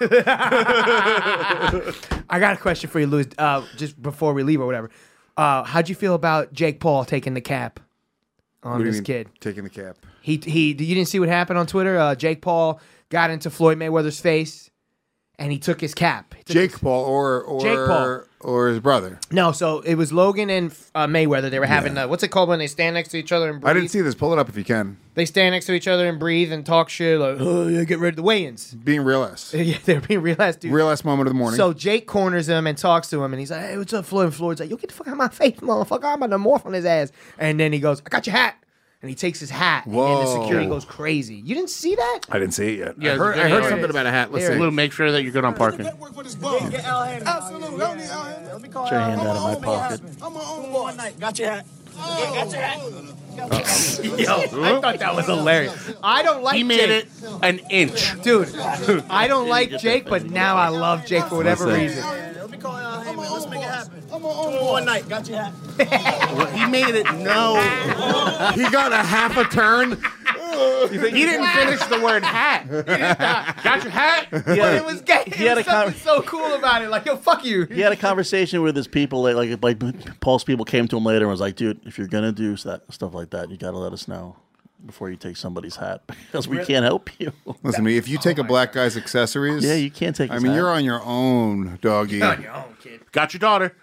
I got a question for you, Louis. Uh, just before we leave or whatever. Uh, how'd you feel about Jake Paul taking the cap on What do you this mean, kid? taking the cap? He he. You didn't see what happened on Twitter? Uh, Jake Paul got into Floyd Mayweather's face, and he took his cap. He took Jake his- Paul or or Jake Paul. or his brother. No, so it was Logan and uh, Mayweather. They were having uh, what's it called when they stand next to each other and breathe? I didn't see this. Pull it up if you can. They stand next to each other and breathe and talk shit like, oh yeah, get rid of the weigh-ins. Being real ass. Yeah, they're being real ass dude. Real ass moment of the morning. So Jake corners him and talks to him, and he's like, "Hey, what's up, Floyd?" And Floyd's like, "Yo, get the fuck out of my face, motherfucker! I'm about to morph on his ass." And then he goes, "I got your hat," and he takes his hat, and then the Whoa. security goes crazy. You didn't see that? I didn't see it yet. Yeah, I heard, there I heard it something is. about a hat. Let's There it see. Lou, make sure that you're good on parking. Get your hand out of my pocket. Got your hat. Got your hat. Yo, I thought that was hilarious. I don't like He made Jake. it an inch. Dude, I don't like Jake, but now I love Jake for whatever Listen. reason. Let me call y'all. Hey, man, let's make it happen. I'm on one night. Got your hat. He made it no. He got a half a turn. He didn't finish the word hat. He didn't, uh, got your hat? Yeah. But it was gay. He had There's a con- something so cool about it. Like, yo, fuck you. He had a conversation with his people. Like, like, like Paul's people came to him later and was like, "Dude, if you're gonna do that, stuff like that, you gotta let us know before you take somebody's hat because we can't help you." Listen to me. If you take a black guy's accessories, Yeah, you can't take I his mean, hat. you're on your own, doggy. You're on your own, kid. Got your daughter.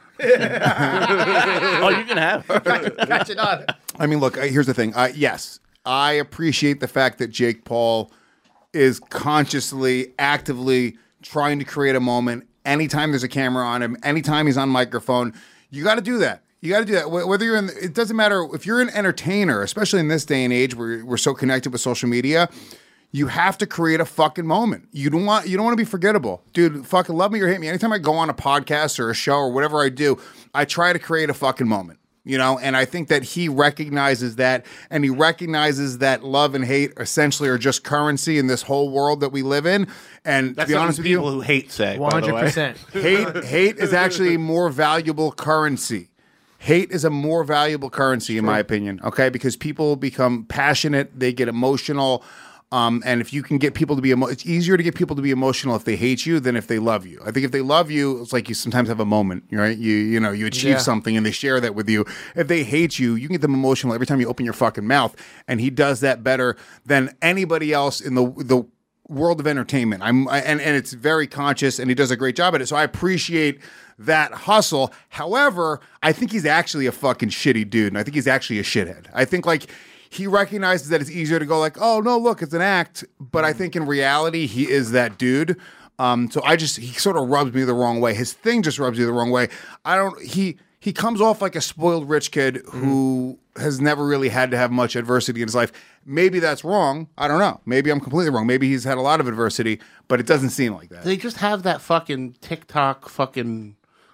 Oh, you can have her. Got your daughter. I mean, look. I- Here's the thing. I, yes, I appreciate the fact that Jake Paul is consciously, actively trying to create a moment. Anytime there's a camera on him, anytime he's on microphone, you got to do that. You got to do that. Wh- Whether you're in, it doesn't matter if you're an entertainer, especially in this day and age where we're so connected with social media. You have to create a fucking moment. You don't want you don't want to be forgettable. Dude, fucking love me or hate me. Anytime I go on a podcast or a show or whatever I do, I try to create a fucking moment. You know, and I think that he recognizes that, and he recognizes that love and hate essentially are just currency in this whole world that we live in. And That's to be what honest with people you, who hate say. one hundred percent. hate hate is actually a more valuable currency. Hate is a more valuable currency, in my opinion. Okay, because people become passionate, they get emotional. Um, and if you can get people to be, emo- it's easier to get people to be emotional if they hate you than if they love you. I think if they love you, it's like you sometimes have a moment, right? You you know, you achieve Yeah. something and they share that with you. If they hate you, you can get them emotional every time you open your fucking mouth. And he does that better than anybody else in the the world of entertainment. I'm I, and and it's very conscious, and he does a great job at it. So I appreciate that hustle. However, I think he's actually a fucking shitty dude, and I think he's actually a shithead. I think like. He recognizes that it's easier to go like, oh, no, look, it's an act. But I think in reality, he is that dude. Um, so I just, he sort of rubs me the wrong way. His thing just rubs me the wrong way. I don't, he, he comes off like a spoiled rich kid who has never really had to have much adversity in his life. Maybe that's wrong. I don't know. Maybe I'm completely wrong. Maybe he's had a lot of adversity, but it doesn't seem like that. They just have that fucking TikTok fucking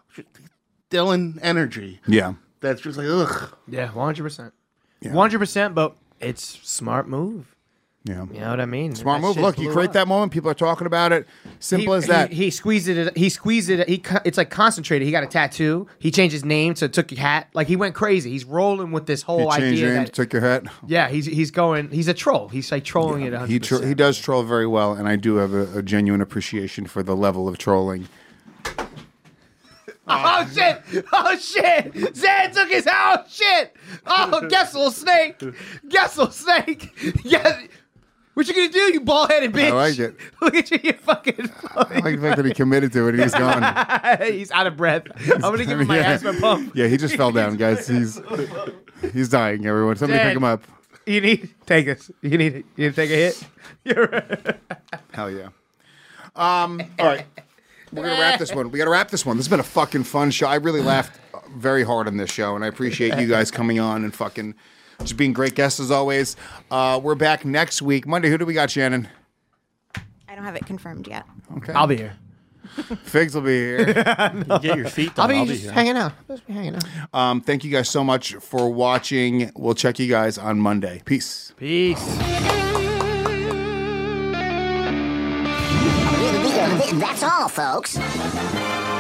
Dylan energy. Yeah. That's just like, ugh. Yeah, one hundred percent. one hundred percent, but it's smart move. Yeah. You know what I mean? Smart That move. shit Look, you blew create up. that moment. People are talking about it. Simple he, as that. He, he squeezed it. He squeezed it. He co- it's like concentrated. He got a tattoo. He changed his name to took your hat. Like he went crazy. He's rolling with this whole You changed idea. your name, that, took your hat. yeah, he's he's going. He's a troll. He's like trolling it. one hundred He tro- percent. he does troll very well, and I do have a, a genuine appreciation for the level of trolling. Oh shit! Oh shit! Zan took his house. Shit! Oh, Gessel snake! Gessel snake! Yeah. What you gonna do, you bald headed bitch? I like it. Look at you, you fucking. I like the fact that he committed to it and he's gone. He's out of breath. I'm gonna give him my yeah. asthma pump. Yeah, he just fell down, guys. He's he's dying. Everyone, somebody Zan, pick him up. You need take us. You need you need to take a hit. You're right. Hell yeah. Um. All right. We're gonna wrap this one. We gotta wrap this one. This has been a fucking fun show. I really laughed very hard on this show, and I appreciate you guys coming on and fucking just being great guests as always. Uh, we're back next week, Monday. Who do we got, Shannon? I don't have it confirmed yet. Okay. I'll be here. Figs will be here. You get your feet I'll done. be I'll be just here. hanging out. Just be hanging out. Um, thank you guys so much for watching. We'll check you guys on Monday. Peace. Peace. That's all, folks.